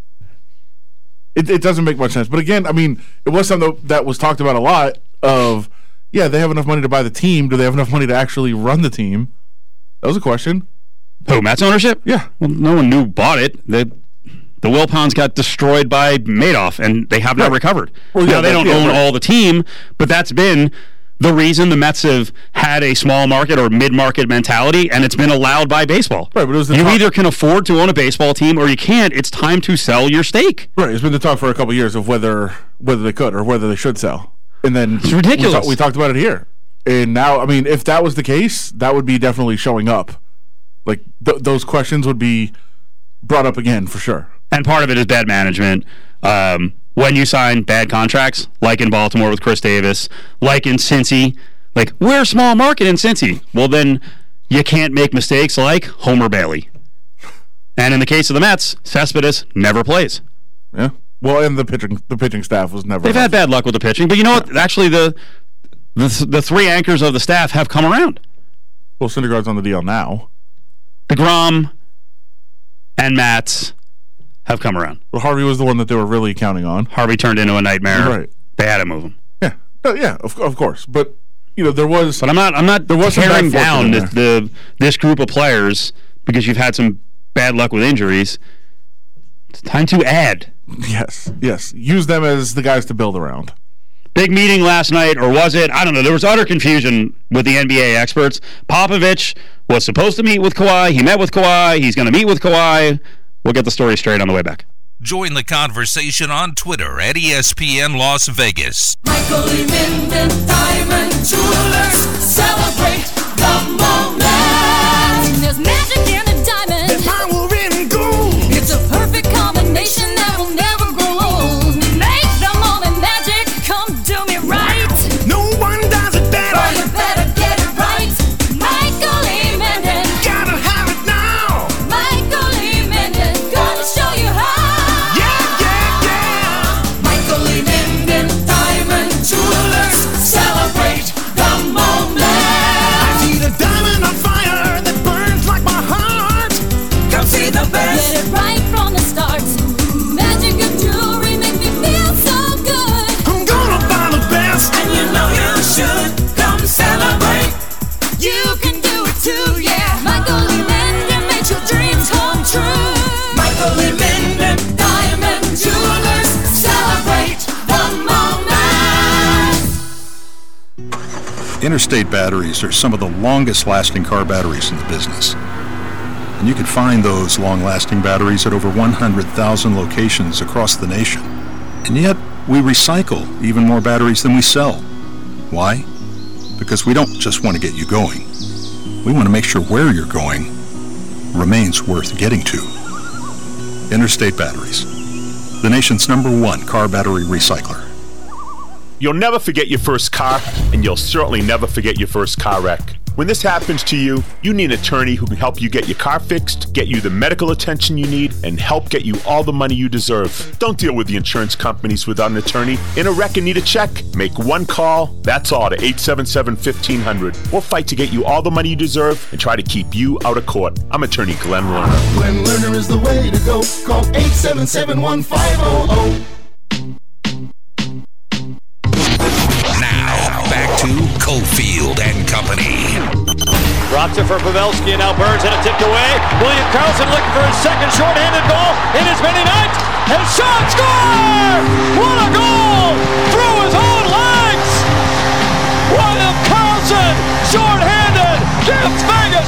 Speaker 7: It doesn't make much sense. But again, I mean, it was something that was talked about a lot of, they have enough money to buy the team. Do they have enough money to actually run the team? That was a question.
Speaker 6: Who, Mets ownership?
Speaker 7: Yeah.
Speaker 6: Well, no one knew bought it. The Wilpons got destroyed by Madoff, and they have not recovered.
Speaker 7: Well,
Speaker 6: now, they don't own all the team, but that's been the reason the Mets have had a small market or mid-market mentality, and it's been allowed by baseball.
Speaker 7: Right, but it was
Speaker 6: you either can afford to own a baseball team or you can't. It's time to sell your stake.
Speaker 7: Right, it's been the talk for a couple of years of whether they could or whether they should sell. And then
Speaker 6: it's ridiculous.
Speaker 7: We talked about it here. And now, I mean, if that was the case, that would be definitely showing up. Those questions would be brought up again for sure.
Speaker 6: And part of it is bad management. When you sign bad contracts, like in Baltimore with Chris Davis, like in Cincy, we're a small market in Cincy. Well, then you can't make mistakes like Homer Bailey. And in the case of the Mets, Cespedes never plays.
Speaker 7: Yeah. Well, and the pitching staff was never.
Speaker 6: They've had bad luck with the pitching, but you know what? Actually, the 3 anchors of the staff have come around.
Speaker 7: Well, Syndergaard's on the DL now.
Speaker 6: DeGrom and Matz have come around.
Speaker 7: Well, Harvey was the one that they were really counting on.
Speaker 6: Harvey turned into a nightmare.
Speaker 7: Right.
Speaker 6: They had to move him.
Speaker 7: Yeah. Yeah, of course. But there was.
Speaker 6: But I'm not tearing down this group of players because you've had some bad luck with injuries. It's time to add.
Speaker 7: Yes. Use them as the guys to build around.
Speaker 6: Big meeting last night, or was it? I don't know. There was utter confusion with the NBA experts. Popovich was supposed to meet with Kawhi. He met with Kawhi. He's going to meet with Kawhi. We'll get the story straight on the way back.
Speaker 1: Join the conversation on Twitter at ESPN Las Vegas.
Speaker 13: Michael E. Minden Diamond Jewelers, celebrate the moment.
Speaker 12: There's magic in a diamond.
Speaker 13: There's power in gold.
Speaker 12: It's a perfect combination that will never grow old. Make the moment magic, come do me right.
Speaker 13: No one does it better.
Speaker 12: Oh, you better get it right. Michael E. Minden.
Speaker 13: Gotta have it now.
Speaker 12: Michael E. Minden, gonna show you how.
Speaker 13: Yeah. Michael E. Minden Diamond Jewelers, celebrate the moment. I see the diamond on fire that burns like my heart. Come see the best.
Speaker 12: Get it right from the start. Magic of jewelry make me feel so good.
Speaker 13: I'm gonna buy the best, and you know you should. Come celebrate.
Speaker 12: You can do it too, yeah. Michael E. Minden makes your dreams come true.
Speaker 13: Michael E. Minden Diamond Jewelers, celebrate the moment.
Speaker 17: Interstate batteries are some of the longest lasting car batteries in the business. And you can find those long-lasting batteries at over 100,000 locations across the nation. And yet, we recycle even more batteries than we sell. Why? Because we don't just want to get you going. We want to make sure where you're going remains worth getting to. Interstate Batteries, the nation's #1 car battery recycler.
Speaker 19: You'll never forget your first car, and you'll certainly never forget your first car wreck.
Speaker 16: When this happens to you, you need an attorney who can help you get your car fixed, get you the medical attention you need, and help get you all the money you deserve. Don't deal with the insurance companies without an attorney. In a wreck and need a check? Make one call, that's all, to 877-1500. We'll fight to get you all the money you deserve and try to keep you out of court. I'm attorney Glenn Lerner.
Speaker 13: Glenn Lerner is the way to go. Call 877-1500.
Speaker 1: Now, back to Cofield and Company.
Speaker 19: Drops it for Pavelski, and now Burns had it tipped away. William Karlsson looking for his second shorthanded goal in as many nights. And shot, score! What a goal! Through his own legs! William Karlsson, shorthanded, gives Vegas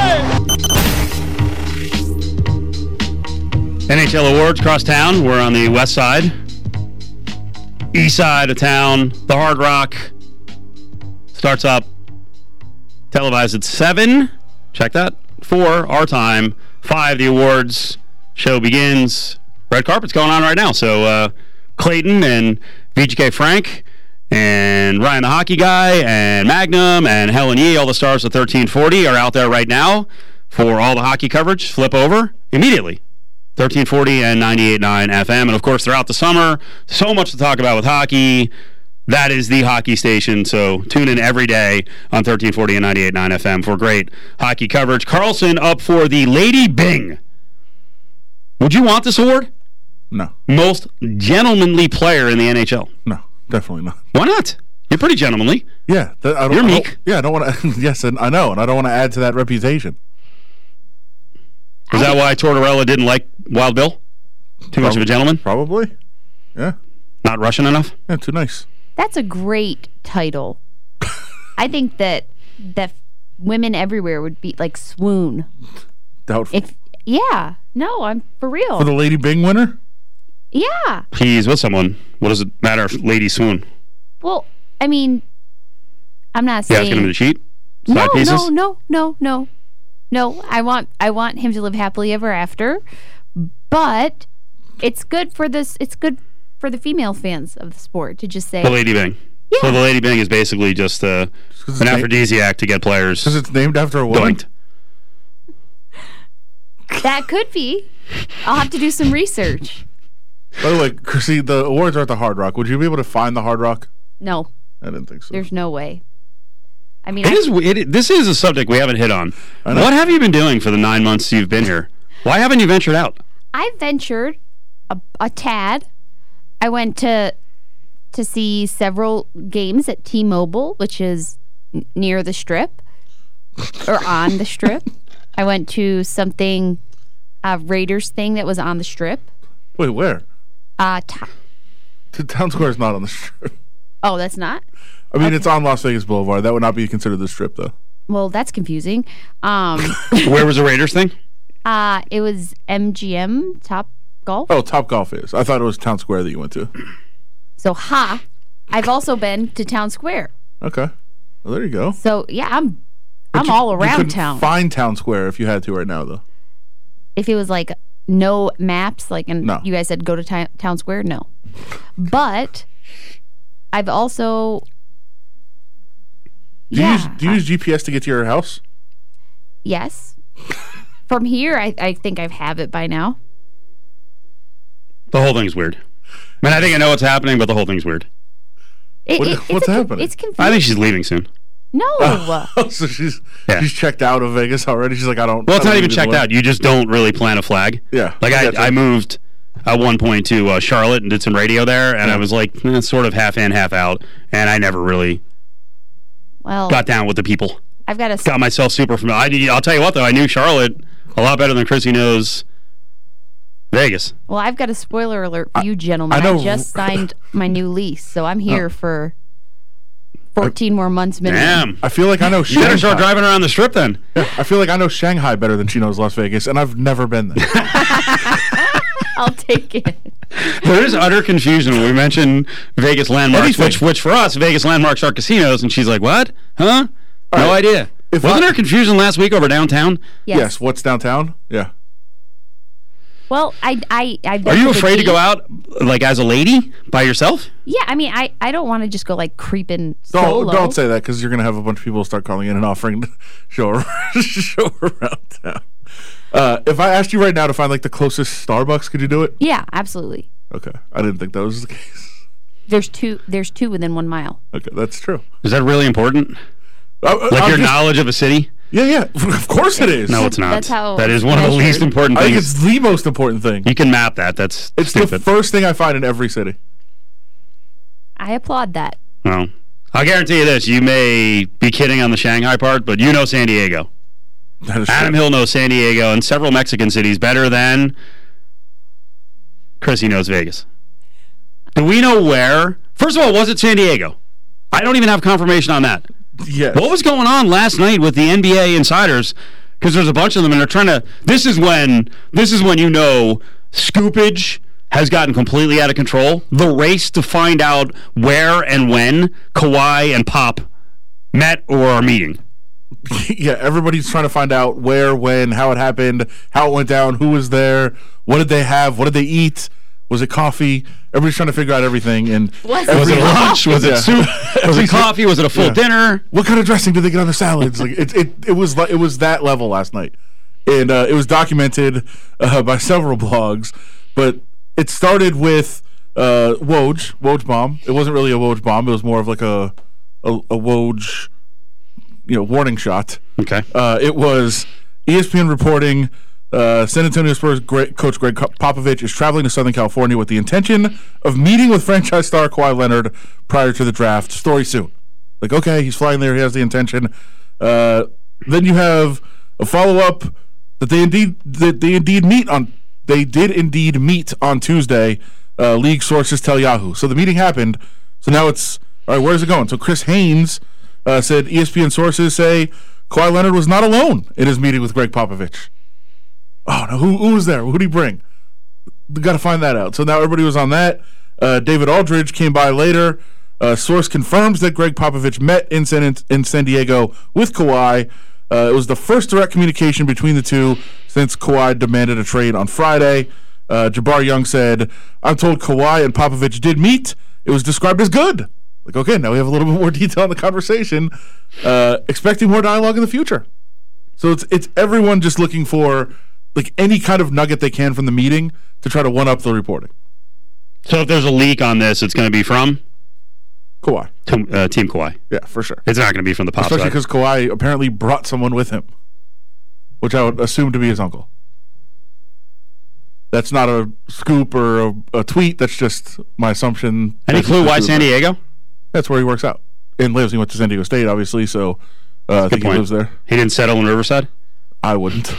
Speaker 19: the lead!
Speaker 6: NHL awards across town. We're on the west side. East side of town, the Hard Rock starts up, televised at 7. Check that. 4, our time. 5, the awards show begins. Red carpet's going on right now. So Clayton and VGK Frank and Ryan the Hockey Guy and Magnum and Helen Yee, all the stars of 1340, are out there right now for all the hockey coverage. Flip over immediately. 1340 and 98.9 FM. And, of course, throughout the summer, so much to talk about with hockey. That is the hockey station. So tune in every day on 1340 and 98.9 FM for great hockey coverage. Karlsson up for the Lady Byng. Would you want this award?
Speaker 7: No.
Speaker 6: Most gentlemanly player in the NHL.
Speaker 7: No, definitely not.
Speaker 6: Why not? You're pretty gentlemanly.
Speaker 7: Yeah.
Speaker 6: You're meek.
Speaker 7: I don't want to. Yes, and I know, and I don't want to add to that reputation.
Speaker 6: Is that why Tortorella didn't like Wild Bill? Too much of a gentleman?
Speaker 7: Probably. Yeah.
Speaker 6: Not Russian enough?
Speaker 7: Yeah, too nice.
Speaker 20: That's a great title. I think that women everywhere would be like swoon.
Speaker 7: Doubtful.
Speaker 20: No, I'm for real.
Speaker 7: For the Lady Byng winner?
Speaker 20: Yeah.
Speaker 6: He's with someone. What does it matter if Lady swoon?
Speaker 20: Well, I mean, I'm not
Speaker 6: You
Speaker 20: saying.
Speaker 6: asking him to cheat? Side pieces?
Speaker 20: No, I want him to live happily ever after, but it's good for this. It's good for the female fans of the sport to just say
Speaker 6: The Lady Byng.
Speaker 20: Yeah.
Speaker 6: So the Lady Byng is basically just an aphrodisiac to get players.
Speaker 7: Because it's named after a woman.
Speaker 6: Doinked.
Speaker 20: That could be. I'll have to do some research.
Speaker 7: By the way, Chrissy, the awards are at the Hard Rock. Would you be able to find the Hard Rock?
Speaker 20: No.
Speaker 7: I didn't think so.
Speaker 20: There's no way. I mean,
Speaker 6: This is a subject we haven't hit on. What have you been doing for the 9 months you've been here? Why haven't you ventured out?
Speaker 20: I ventured a tad. I went to see several games at T-Mobile, which is near the Strip, or on the Strip. I went to something, Raiders thing that was on the Strip.
Speaker 7: Wait, where? Town Square is not on the Strip.
Speaker 20: Oh, that's not?
Speaker 7: I mean, it's on Las Vegas Boulevard. That would not be considered the Strip, though.
Speaker 20: Well, that's confusing.
Speaker 6: Where was the Raiders thing?
Speaker 20: It was MGM, Top Golf.
Speaker 7: Oh, Top Golf is. I thought it was Town Square that you went to.
Speaker 20: So, I've also been to Town Square.
Speaker 7: Okay. Well, there you go.
Speaker 20: So, yeah, I'm all around town.
Speaker 7: Find Town Square if you had to right now, though.
Speaker 20: If it was like no maps, like, and
Speaker 7: No.
Speaker 20: you guys said go to Town Square, no. But I've also...
Speaker 7: Do you use GPS to get to your house?
Speaker 20: Yes. From here, I think I have it by now.
Speaker 6: The whole thing's weird. I mean, I think I know what's happening, but the whole thing's weird.
Speaker 7: What's happening?
Speaker 20: It's confusing.
Speaker 6: I think she's leaving soon.
Speaker 20: No.
Speaker 7: So she's checked out of Vegas already? She's like, I don't...
Speaker 6: Well, it's
Speaker 7: I
Speaker 6: not
Speaker 7: don't
Speaker 6: even
Speaker 7: need
Speaker 6: checked
Speaker 7: to
Speaker 6: out. You just don't really plant a flag.
Speaker 7: Yeah.
Speaker 6: Like, I moved at one point to Charlotte and did some radio there, and I was like, sort of half in, half out, and I never really got down with the people.
Speaker 20: I've got
Speaker 6: Got myself super familiar. I'll tell you what, though, I knew Charlotte a lot better than Chrissy knows Vegas.
Speaker 20: Well, I've got a spoiler alert for you gentlemen. I just signed my new lease, so I'm here for 14 more months minimum.
Speaker 6: Damn.
Speaker 7: I feel like I know
Speaker 6: You
Speaker 7: Shanghai.
Speaker 6: better start driving around the Strip then.
Speaker 7: Yeah, I feel like I know Shanghai better than she knows Las Vegas, and I've never been there.
Speaker 20: I'll take it.
Speaker 6: There is utter confusion when we mention Vegas landmarks, which for us, Vegas landmarks are casinos, and she's like, what? Huh? No idea. Wasn't there confusion last week over downtown?
Speaker 20: Yes.
Speaker 7: What's downtown? Yeah.
Speaker 20: Well, I've
Speaker 6: Are you afraid to go out like as a lady by yourself?
Speaker 20: Yeah, I mean, I don't want to just go like creeping solo.
Speaker 7: Don't say that because you're gonna have a bunch of people start calling in and offering to show around town. If I asked you right now to find like the closest Starbucks, could you do it?
Speaker 20: Yeah, absolutely.
Speaker 7: Okay, I didn't think that was the case.
Speaker 20: There's two within 1 mile.
Speaker 7: Okay, that's true.
Speaker 6: Is that really important? Like your knowledge of a city?
Speaker 7: Yeah. Of course it is.
Speaker 6: No, it's not.
Speaker 20: That's how
Speaker 6: that is one of the least important
Speaker 7: I think
Speaker 6: things.
Speaker 7: it's the most important thing.
Speaker 6: You can map that. It's stupid.
Speaker 7: The first thing I find in every city.
Speaker 20: I applaud that.
Speaker 6: Well, I'll guarantee you this. You may be kidding on the Shanghai part, but you know San Diego. Adam Hill knows San Diego and several Mexican cities better than Chrissy knows Vegas. Do we know where? First of all, was it San Diego? I don't even have confirmation on that.
Speaker 7: Yes.
Speaker 6: What was going on last night with the NBA insiders? Because there's a bunch of them, and they're trying to. This is when you know scoopage has gotten completely out of control. The race to find out where and when Kawhi and Pop met or are meeting.
Speaker 7: Yeah, everybody's trying to find out where, when, how it happened, how it went down, who was there, what did they have, what did they eat, was it coffee? Everybody's trying to figure out everything. And
Speaker 6: was it lunch? Was it soup? Was it coffee? Was it a full dinner?
Speaker 7: What kind of dressing did they get on the salads? Like it was that level last night, and it was documented by several blogs. But it started with Woj bomb. It wasn't really a Woj bomb. It was more of like a Woj, warning shot.
Speaker 6: Okay.
Speaker 7: It was ESPN reporting. San Antonio Spurs coach Greg Popovich is traveling to Southern California with the intention of meeting with franchise star Kawhi Leonard prior to the draft. Story soon. Like, okay, he's flying there. He has the intention. Then you have a follow-up that they did indeed meet on Tuesday. League sources tell Yahoo. So the meeting happened. So now it's all right. Where's it going? So Chris Haynes said ESPN sources say Kawhi Leonard was not alone in his meeting with Greg Popovich. Oh, no, who was there? Who did he bring? We got to find that out. So now everybody was on that. David Aldridge came by later. Source confirms that Greg Popovich met in San Diego with Kawhi. It was the first direct communication between the two since Kawhi demanded a trade on Friday. Jabbar Young said, I'm told Kawhi and Popovich did meet. It was described as good. Like, okay, now we have a little bit more detail on the conversation. Expecting more dialogue in the future. So it's everyone just looking for like any kind of nugget they can from the meeting to try to one-up the reporting.
Speaker 6: So if there's a leak on this, it's going to be from?
Speaker 7: Kawhi.
Speaker 6: Team Kawhi.
Speaker 7: Yeah, for sure.
Speaker 6: It's not going to be from the Pop
Speaker 7: Especially
Speaker 6: side.
Speaker 7: because Kawhi apparently brought someone with him, which I would assume to be his uncle. That's not a scoop or a tweet. That's just my assumption.
Speaker 6: Any clue why San Diego?
Speaker 7: That's where he works out and lives. He went to San Diego State, obviously, so I think he lives there.
Speaker 6: He didn't settle in Riverside?
Speaker 7: I wouldn't.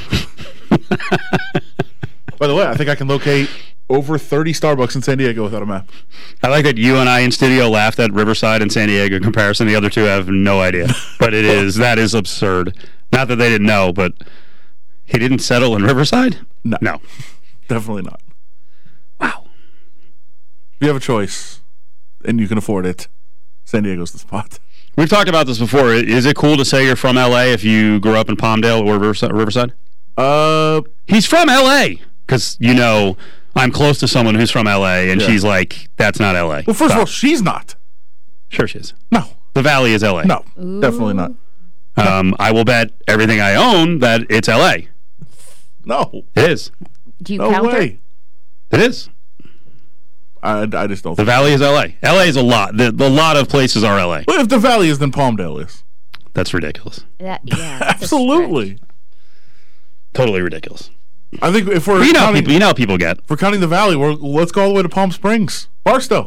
Speaker 7: By the way, I think I can locate over 30 Starbucks in San Diego without a map.
Speaker 6: I like that you and I in studio laughed at Riverside and San Diego in comparison. The other two have no idea. But that is absurd. Not that they didn't know, but he didn't settle in Riverside? No.
Speaker 7: Definitely not.
Speaker 6: Wow.
Speaker 7: If you have a choice and you can afford it, San Diego's the spot.
Speaker 6: We've talked about this before. Is it cool to say you're from L.A. if you grew up in Palmdale or Riverside? He's from L.A. because, I'm close to someone who's from L.A. and she's like, that's not L.A.
Speaker 7: Well, first of all, she's not.
Speaker 6: Sure she is.
Speaker 7: No.
Speaker 6: The Valley is L.A.
Speaker 7: No, definitely not.
Speaker 6: I will bet everything I own that it's L.A.
Speaker 7: No.
Speaker 6: It is.
Speaker 20: Do you count her?
Speaker 7: It is. I just don't.
Speaker 6: The Valley is L.A. L.A. is a lot. A lot of places are L.A.
Speaker 7: Well, if the Valley is, then Palmdale is.
Speaker 6: That's ridiculous.
Speaker 7: Absolutely.
Speaker 6: Totally ridiculous.
Speaker 7: I think if we're
Speaker 6: counting, you know how people get.
Speaker 7: If we're counting the Valley, let's go all the way to Palm Springs, Barstow.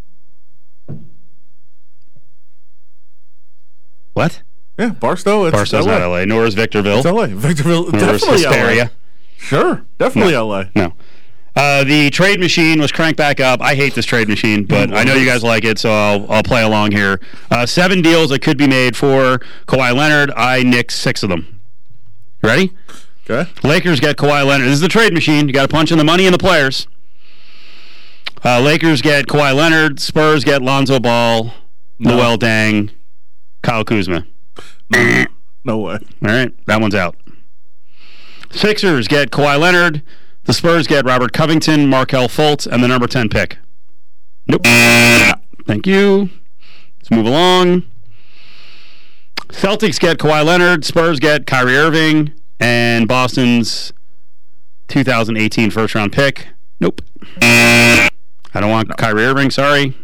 Speaker 6: What?
Speaker 7: Yeah, Barstow.
Speaker 6: Barstow's not L.A. Nor is Victorville.
Speaker 7: It's L.A. Victorville,
Speaker 6: nor
Speaker 7: definitely
Speaker 6: is Hysteria.
Speaker 7: L.A. Sure, definitely L.A.
Speaker 6: No. The trade machine was cranked back up. I hate this trade machine, but I know you guys like it, so I'll play along here. 7 deals that could be made for Kawhi Leonard. I nixed 6 of them. You ready?
Speaker 7: Okay.
Speaker 6: Lakers get Kawhi Leonard. This is the trade machine. You got to punch in the money and the players. Lakers get Kawhi Leonard. Spurs get Lonzo Ball, Noel Deng, Kyle Kuzma.
Speaker 7: No way.
Speaker 6: All right, that one's out. Sixers get Kawhi Leonard, The Spurs get Robert Covington, Markelle Fultz, and the number 10 pick. Nope. Thank you. Let's move along. Celtics get Kawhi Leonard. Spurs get Kyrie Irving. And Boston's 2018 first-round pick. Nope. I don't want Kyrie Irving, sorry.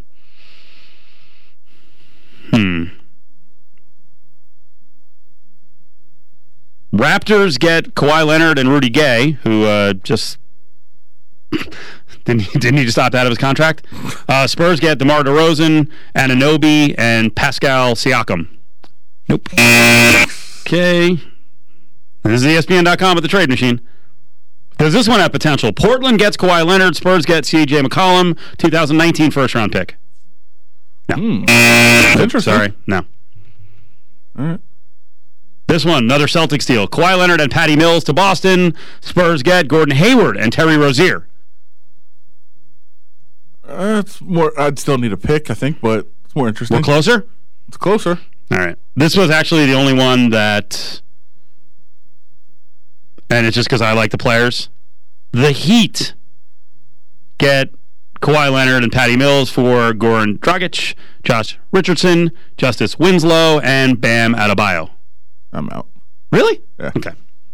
Speaker 6: Raptors get Kawhi Leonard and Rudy Gay, who just didn't he just opt out of his contract? Spurs get DeMar DeRozan, Anunoby, and Pascal Siakam. Nope. Okay. This is ESPN.com at the trade machine. Does this one have potential? Portland gets Kawhi Leonard. Spurs get C.J. McCollum, 2019 first-round pick. No.
Speaker 7: Interesting.
Speaker 6: Sorry, no.
Speaker 7: All right.
Speaker 6: This one, another Celtics deal. Kawhi Leonard and Patty Mills to Boston. Spurs get Gordon Hayward and Terry Rozier.
Speaker 7: It's more. I'd still need a pick, I think, but it's more interesting.
Speaker 6: We're closer?
Speaker 7: It's closer.
Speaker 6: All right. This was actually the only one that... And it's just because I like the players. The Heat get Kawhi Leonard and Patty Mills for Goran Dragic, Josh Richardson, Justice Winslow, and Bam Adebayo.
Speaker 7: I'm out.
Speaker 6: Really?
Speaker 7: Yeah.
Speaker 6: Okay.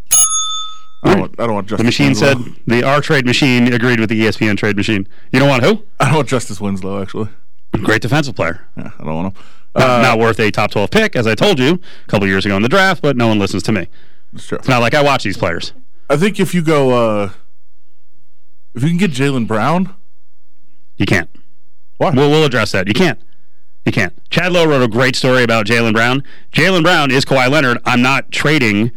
Speaker 7: I don't want Justice
Speaker 6: The machine
Speaker 7: Winslow.
Speaker 6: said, our trade machine agreed with the ESPN trade machine. You don't want who?
Speaker 7: I don't want Justice Winslow, actually.
Speaker 6: Great defensive player.
Speaker 7: Yeah, I don't want him.
Speaker 6: Not worth a top 12 pick, as I told you a couple years ago in the draft, but no one listens to me.
Speaker 7: That's true.
Speaker 6: It's not like I watch these players.
Speaker 7: I think if you go, if you can get Jaylen Brown,
Speaker 6: you can't.
Speaker 7: Why?
Speaker 6: We'll address that. You can't. You can't. Chad Lowe wrote a great story about Jaylen Brown. Jaylen Brown is Kawhi Leonard. I'm not trading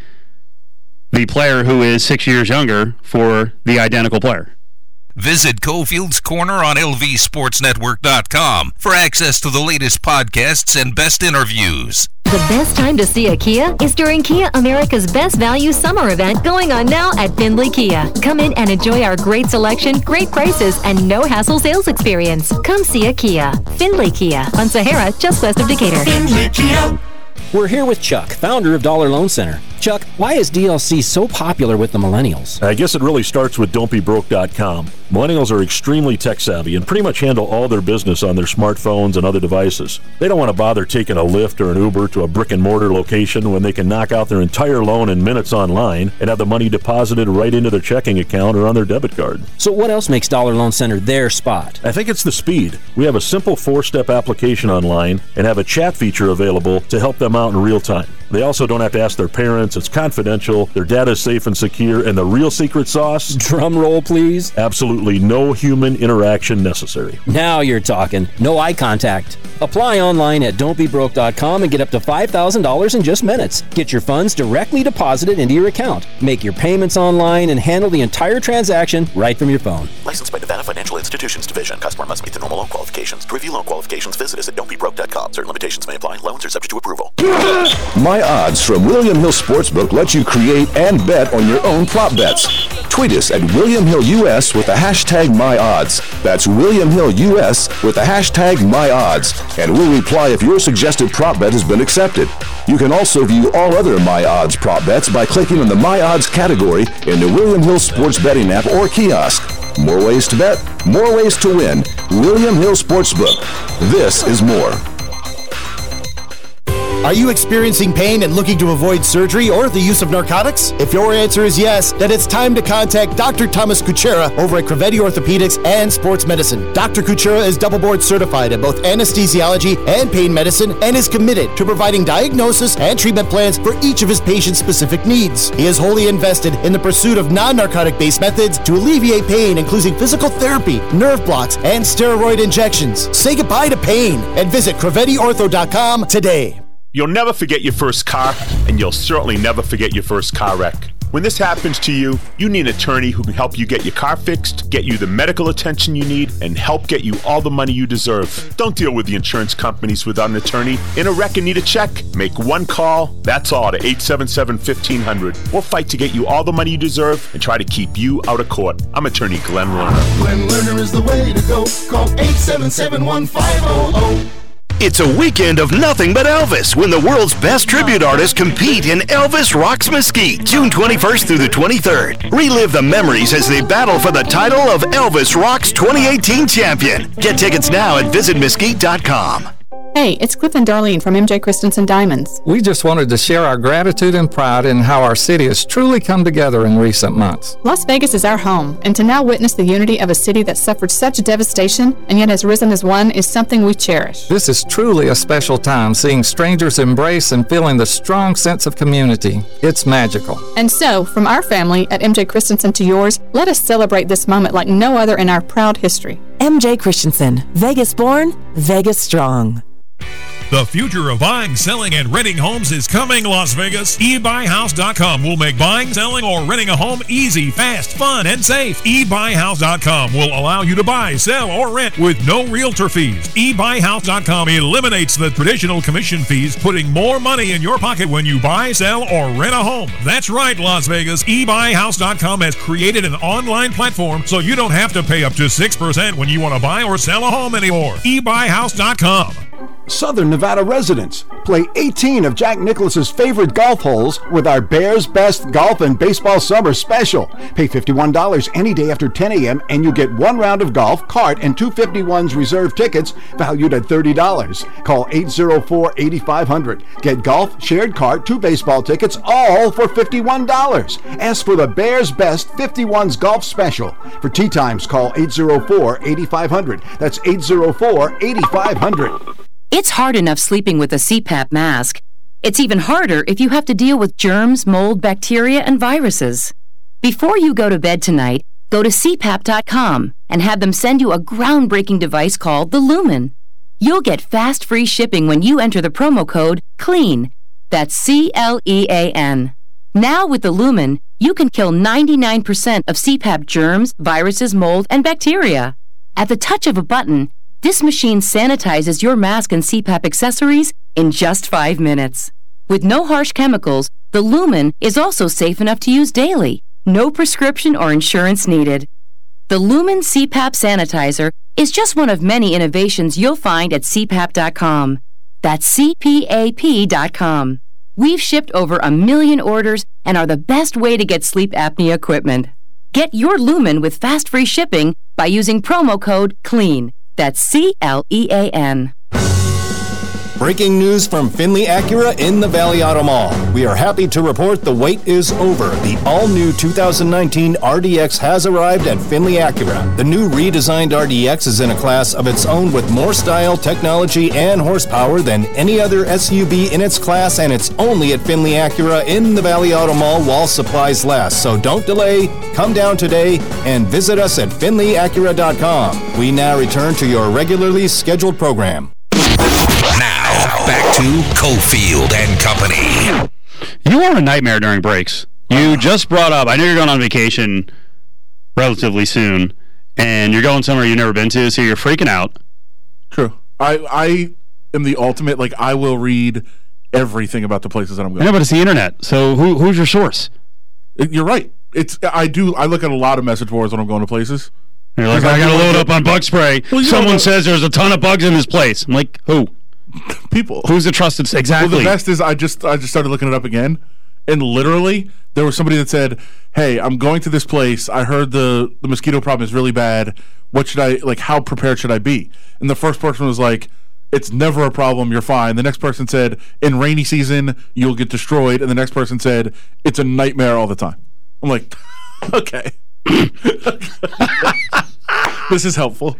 Speaker 6: the player who is 6 years younger for the identical player.
Speaker 1: Visit Cofield's Corner on LVSportsNetwork.com for access to the latest podcasts and best interviews.
Speaker 21: The best time to see a Kia is during Kia America's Best Value Summer Event going on now at Findlay Kia. Come in and enjoy our great selection, great prices, and no-hassle sales experience. Come see a Kia. Findlay Kia on Sahara, just west of Decatur.
Speaker 22: Findlay Kia. We're here with Chuck, founder of Dollar Loan Center. Chuck, why is DLC so popular with the millennials?
Speaker 23: I guess it really starts with don'tbebroke.com. Millennials are extremely tech-savvy and pretty much handle all their business on their smartphones and other devices. They don't want to bother taking a Lyft or an Uber to a brick-and-mortar location when they can knock out their entire loan in minutes online and have the money deposited right into their checking account or on their debit card.
Speaker 22: So what else makes Dollar Loan Center their spot?
Speaker 23: I think it's the speed. We have a simple 4-step application online and have a chat feature available to help them out in real time. They also don't have to ask their parents. It's confidential. Their data is safe and secure. And the real secret sauce?
Speaker 22: Drum roll, please.
Speaker 23: Absolutely no human interaction necessary.
Speaker 22: Now you're talking. No eye contact. Apply online at don'tbebroke.com and get up to $5,000 in just minutes. Get your funds directly deposited into your account. Make your payments online and handle the entire transaction right from your phone.
Speaker 24: Licensed by Nevada Financial Institutions Division. Customer must meet the normal loan qualifications. To review loan qualifications, visit us at don'tbebroke.com. Certain limitations may apply. Loans are subject to approval.
Speaker 25: My Odds from William Hill Sportsbook lets you create and bet on your own prop bets. Tweet us at William Hill US with the hashtag MyOdds. That's William Hill US with the hashtag MyOdds. And we'll reply if your suggested prop bet has been accepted. You can also view all other My Odds prop bets by clicking on the My Odds category in the William Hill Sports Betting app or kiosk. More ways to bet, more ways to win. William Hill Sportsbook. This is more.
Speaker 26: Are you experiencing pain and looking to avoid surgery or the use of narcotics? If your answer is yes, then it's time to contact Dr. Thomas Kuchera over at Cravetti Orthopedics and Sports Medicine. Dr. Kuchera is double board certified in both anesthesiology and pain medicine and is committed to providing diagnosis and treatment plans for each of his patients' specific needs. He is wholly invested in the pursuit of non-narcotic based methods to alleviate pain, including physical therapy, nerve blocks, and steroid injections. Say goodbye to pain and visit CravettiOrtho.com today.
Speaker 27: You'll never forget your first car, and you'll certainly never forget your first car wreck. When this happens to you, you need an attorney who can help you get your car fixed, get you the medical attention you need, and help get you all the money you deserve. Don't deal with the insurance companies without an attorney. In a wreck and need a check? Make one call, that's all, to 877-1500. We'll fight to get you all the money you deserve and try to keep you out of court. I'm attorney Glenn Lerner.
Speaker 13: Glenn Lerner is the way to go. Call 877-1500.
Speaker 2: It's a weekend of nothing but Elvis when the world's best tribute artists compete in Elvis Rocks Mesquite, June 21st through the 23rd. Relive the memories as they battle for the title of Elvis Rocks 2018 champion. Get tickets now at visitmesquite.com.
Speaker 4: Hey, it's Cliff and Darlene from MJ Christensen Diamonds.
Speaker 5: We just wanted to share our gratitude and pride in how our city has truly come together in recent months.
Speaker 4: Las Vegas is our home, and to now witness the unity of a city that suffered such devastation and yet has risen as one is something we cherish.
Speaker 5: This is truly a special time, seeing strangers embrace and feeling the strong sense of community. It's magical.
Speaker 4: And so, from our family at MJ Christensen to yours, let us celebrate this moment like no other in our proud history.
Speaker 8: MJ Christensen, Vegas born, Vegas strong.
Speaker 9: The future of buying, selling, and renting homes is coming, Las Vegas. eBuyHouse.com will make buying, selling, or renting a home easy, fast, fun, and safe. eBuyHouse.com will allow you to buy, sell, or rent with no realtor fees. eBuyHouse.com eliminates the traditional commission fees, putting more money in your pocket when you buy, sell, or rent a home. That's right, Las Vegas. eBuyHouse.com has created an online platform so you don't have to pay up to 6% when you want to buy or sell a home anymore. eBuyHouse.com.
Speaker 10: Southern Nevada residents, play 18 of Jack Nicklaus's favorite golf holes with our Bears Best Golf and Baseball Summer Special. Pay $51 any day after 10 a.m. and you get one round of golf, cart, and 251's reserve tickets valued at $30. Call 804-8500. Get golf, shared cart, 2 baseball tickets, all for $51. Ask for the Bears Best 51's Golf Special. For tee times, call 804-8500. That's 804-8500.
Speaker 11: It's hard enough sleeping with a CPAP mask. It's even harder if you have to deal with germs, mold, bacteria, and viruses. Before you go to bed tonight, go to CPAP.com and have them send you a groundbreaking device called the Lumen. You'll get fast free shipping when you enter the promo code CLEAN. That's CLEAN. Now with the Lumen, you can kill 99% of CPAP germs, viruses, mold, and bacteria. At the touch of a button, this machine sanitizes your mask and CPAP accessories in just 5 minutes. With no harsh chemicals, the Lumen is also safe enough to use daily. No prescription or insurance needed. The Lumen CPAP Sanitizer is just one of many innovations you'll find at CPAP.com. That's CPAP.com. We've shipped over 1 million orders and are the best way to get sleep apnea equipment. Get your Lumen with fast free shipping by using promo code CLEAN. That's CLEAN.
Speaker 26: Breaking news from Finley Acura in the Valley Auto Mall. We are happy to report the wait is over. The all-new 2019 RDX has arrived at Finley Acura. The new redesigned RDX is in a class of its own with more style, technology, and horsepower than any other SUV in its class, and it's only at Finley Acura in the Valley Auto Mall while supplies last. So don't delay. Come down today and visit us at finleyacura.com. We now return to your regularly scheduled program.
Speaker 1: Now, back to Cofield and Company.
Speaker 6: You are a nightmare during breaks. You just brought up, I know you're going on vacation relatively soon, and you're going somewhere you've never been to, so you're freaking out.
Speaker 7: True. I am the ultimate, like, I will read everything about the places that I'm going.
Speaker 6: Yeah, but it's the internet, so who's your source?
Speaker 7: You're right. I look at a lot of message boards when I'm going to places.
Speaker 6: You're like, I got to load up on bug spray. Well, someone says there's a ton of bugs in this place. I'm like, who?
Speaker 7: People.
Speaker 6: Who's the trusted? Exactly.
Speaker 7: Well, the best is I just started looking it up again, and literally there was somebody that said, "Hey, I'm going to this place. I heard the mosquito problem is really bad. What should I like? How prepared should I be?" And the first person was like, "It's never a problem. You're fine." The next person said, "In rainy season, you'll get destroyed." And the next person said, "It's a nightmare all the time." I'm like, okay. This is helpful.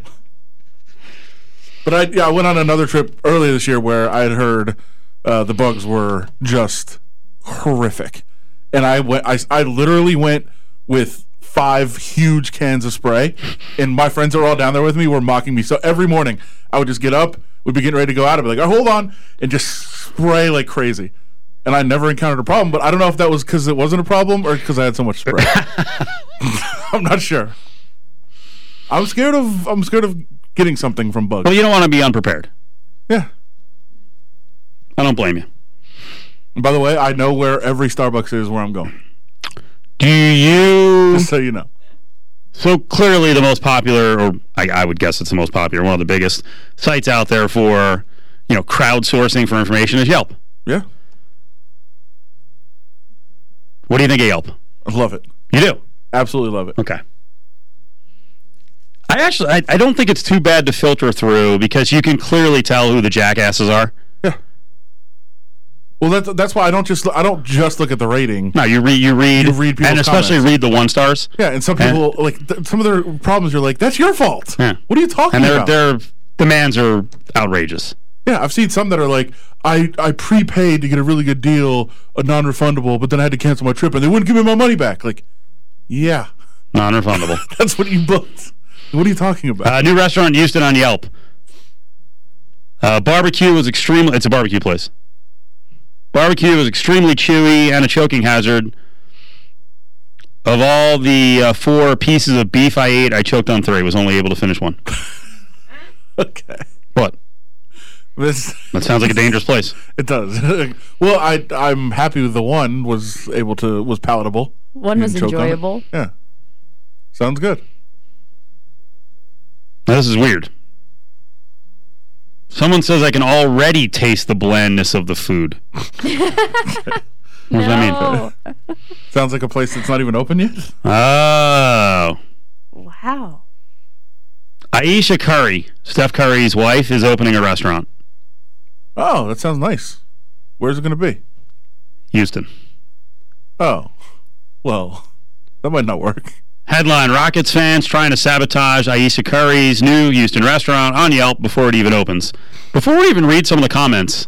Speaker 7: But I went on another trip earlier this year where I had heard the bugs were just horrific, and I literally went with 5 huge cans of spray, and my friends that were all down there with me were mocking me. So every morning I would just get up, we'd be getting ready to go out, I'd be like, "Oh, hold on," and just spray like crazy. And I never encountered a problem, but I don't know if that was because it wasn't a problem or because I had so much spray. I'm not sure. I'm scared of getting something from bugs.
Speaker 6: Well, you don't want to be unprepared.
Speaker 7: Yeah.
Speaker 6: I don't blame you.
Speaker 7: And by the way, I know where every Starbucks is where I'm going.
Speaker 6: Do you?
Speaker 7: Just so you know.
Speaker 6: So clearly the most popular, or I would guess it's the most popular, one of the biggest sites out there for crowdsourcing for information is Yelp.
Speaker 7: Yeah.
Speaker 6: What do you think of Yelp?
Speaker 7: I love it.
Speaker 6: You do?
Speaker 7: Absolutely love it.
Speaker 6: Okay. I don't think it's too bad to filter through because you can clearly tell who the jackasses are.
Speaker 7: Yeah. Well, that's why I don't just look at the rating.
Speaker 6: No, you read
Speaker 7: people's
Speaker 6: and especially
Speaker 7: comments.
Speaker 6: read the 1 stars.
Speaker 7: Yeah, and some people some of their problems are like, that's your fault.
Speaker 6: Yeah.
Speaker 7: What are you talking about?
Speaker 6: And their demands are outrageous.
Speaker 7: Yeah, I've seen some that are like, I prepaid to get a really good deal, a non-refundable, but then I had to cancel my trip and they wouldn't give me my money back. Like, yeah.
Speaker 6: Non-refundable.
Speaker 7: That's what you booked. What are you talking about?
Speaker 6: New restaurant in Houston on Yelp. Barbecue was extremely... It's a barbecue place. Barbecue was extremely chewy and a choking hazard. Of all the 4 pieces of beef I ate, I choked on 3. Was only able to finish 1.
Speaker 7: Okay.
Speaker 6: What? That sounds like a dangerous place.
Speaker 7: It does. Well, I'm happy with the 1 was palatable.
Speaker 20: 1 was enjoyable.
Speaker 7: Yeah. Sounds good.
Speaker 6: Now, this is weird. Someone says I can already taste the blandness of the food. What does that mean?
Speaker 7: Sounds like a place that's not even open yet.
Speaker 6: Oh.
Speaker 20: Wow.
Speaker 6: Ayesha Curry, Steph Curry's wife, is opening a restaurant.
Speaker 7: Oh, that sounds nice. Where's it going to be?
Speaker 6: Houston.
Speaker 7: Oh. Well, that might not work.
Speaker 6: Headline, Rockets fans trying to sabotage Ayesha Curry's new Houston restaurant on Yelp before it even opens. Before we even read some of the comments,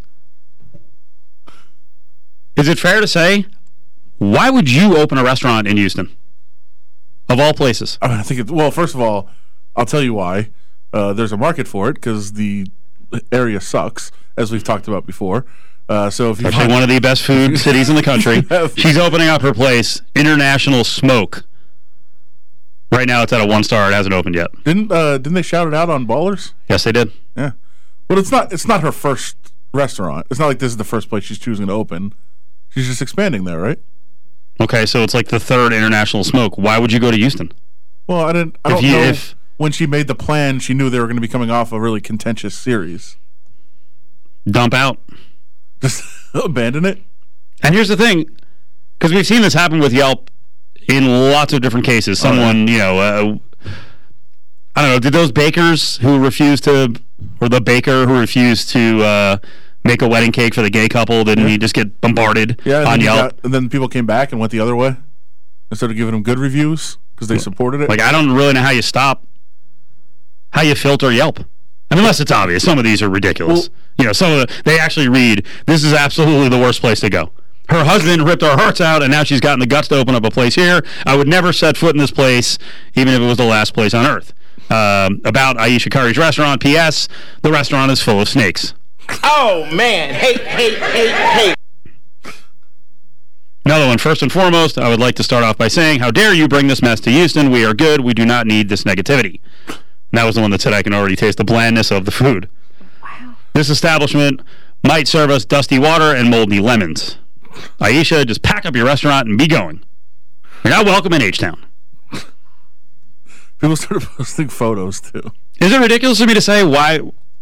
Speaker 6: is it fair to say, why would you open a restaurant in Houston? Of all places.
Speaker 7: I think well, first of all, I'll tell you why. There's a market for it because the area sucks, as we've talked about before. So if you
Speaker 6: actually one of the best food cities in the country. She's opening up her place, International Smoke. Right now, it's at a 1-star. It hasn't opened yet.
Speaker 7: Didn't they shout it out on Ballers?
Speaker 6: Yes, they did.
Speaker 7: Yeah. Well, it's not her first restaurant. It's not like this is the first place she's choosing to open. She's just expanding there, right?
Speaker 6: Okay, so it's like the 3rd International Smoke. Why would you go to Houston?
Speaker 7: Well, I don't know. When she made the plan, she knew they were going to be coming off a really contentious series.
Speaker 6: Dump out.
Speaker 7: Just abandon it.
Speaker 6: And here's the thing, because we've seen this happen with Yelp in lots of different cases. Someone, I don't know, did those bakers who refused to, or the baker who refused to make a wedding cake for the gay couple, didn't he just get bombarded on Yelp?
Speaker 7: And then people came back and went the other way instead of giving them good reviews because they supported it?
Speaker 6: Like, I don't really know how you filter Yelp. Unless it's obvious. Some of ththese are ridiculous. Well, some of they actually read, this is absolutely the worst place to go. Her husband ripped our hearts out, and now she's gotten the guts to open up a place here. I would never set foot in this place, even if it was the last place on earth. About Ayesha Curry's restaurant, P.S., the restaurant is full of snakes.
Speaker 13: Oh, man. Hate.
Speaker 6: Another one. First and foremost, I would like to start off by saying, how dare you bring this mess to Houston? We are good. We do not need this negativity. And that was the one that said I can already taste the blandness of the food. Wow. This establishment might serve us dusty water and moldy lemons. Ayesha, just pack up your restaurant and be going. You're not welcome in H-Town.
Speaker 7: People started posting photos, too.
Speaker 6: Is it ridiculous for me to say why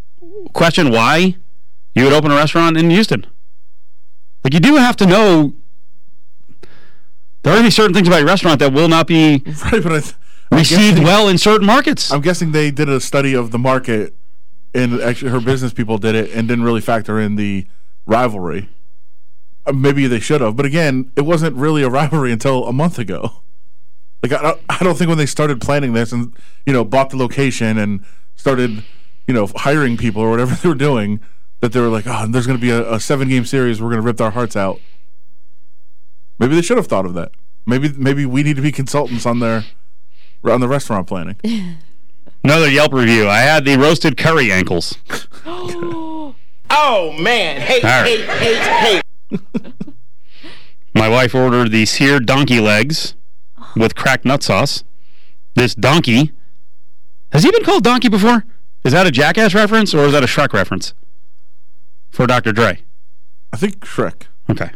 Speaker 6: you would open a restaurant in Houston? Like, you do have to know there are going to be certain things about your restaurant that will not be received well in certain markets.
Speaker 7: I'm guessing they did a study of the market, and actually her business people did it and didn't really factor in the rivalry. Maybe they should have, but again, it wasn't really a rivalry until a month ago. Like, I don't think when they started planning this and bought the location and started hiring people or whatever they were doing, that they were like, oh, there's going to be a 7-game series, we're going to rip our hearts out. Maybe they should have thought of that. Maybe we need to be consultants on the restaurant planning.
Speaker 6: Another Yelp review. I had the roasted curry ankles.
Speaker 13: Oh, man. Hate.
Speaker 6: My wife ordered the seared donkey legs with cracked nut sauce. This donkey, has he been called Donkey before? Is that a Jackass reference or is that a Shrek reference for Dr. Dre?
Speaker 7: I think Shrek.
Speaker 6: Okay.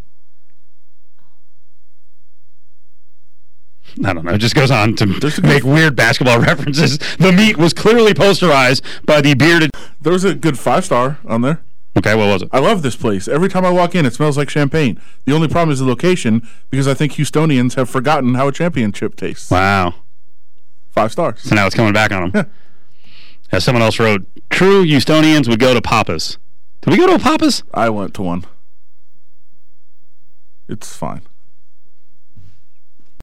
Speaker 6: I don't know. It just goes on to make weird basketball references. The meat was clearly posterized by the bearded...
Speaker 7: There was a good 5-star on there.
Speaker 6: Okay, what was it?
Speaker 7: I love this place. Every time I walk in, it smells like champagne. The only problem is the location, because I think Houstonians have forgotten how a championship tastes.
Speaker 6: Wow.
Speaker 7: 5 stars.
Speaker 6: So now it's coming back on them. As someone else wrote, true Houstonians would go to Papa's. Did we go to a Papa's?
Speaker 7: I went to one. It's fine.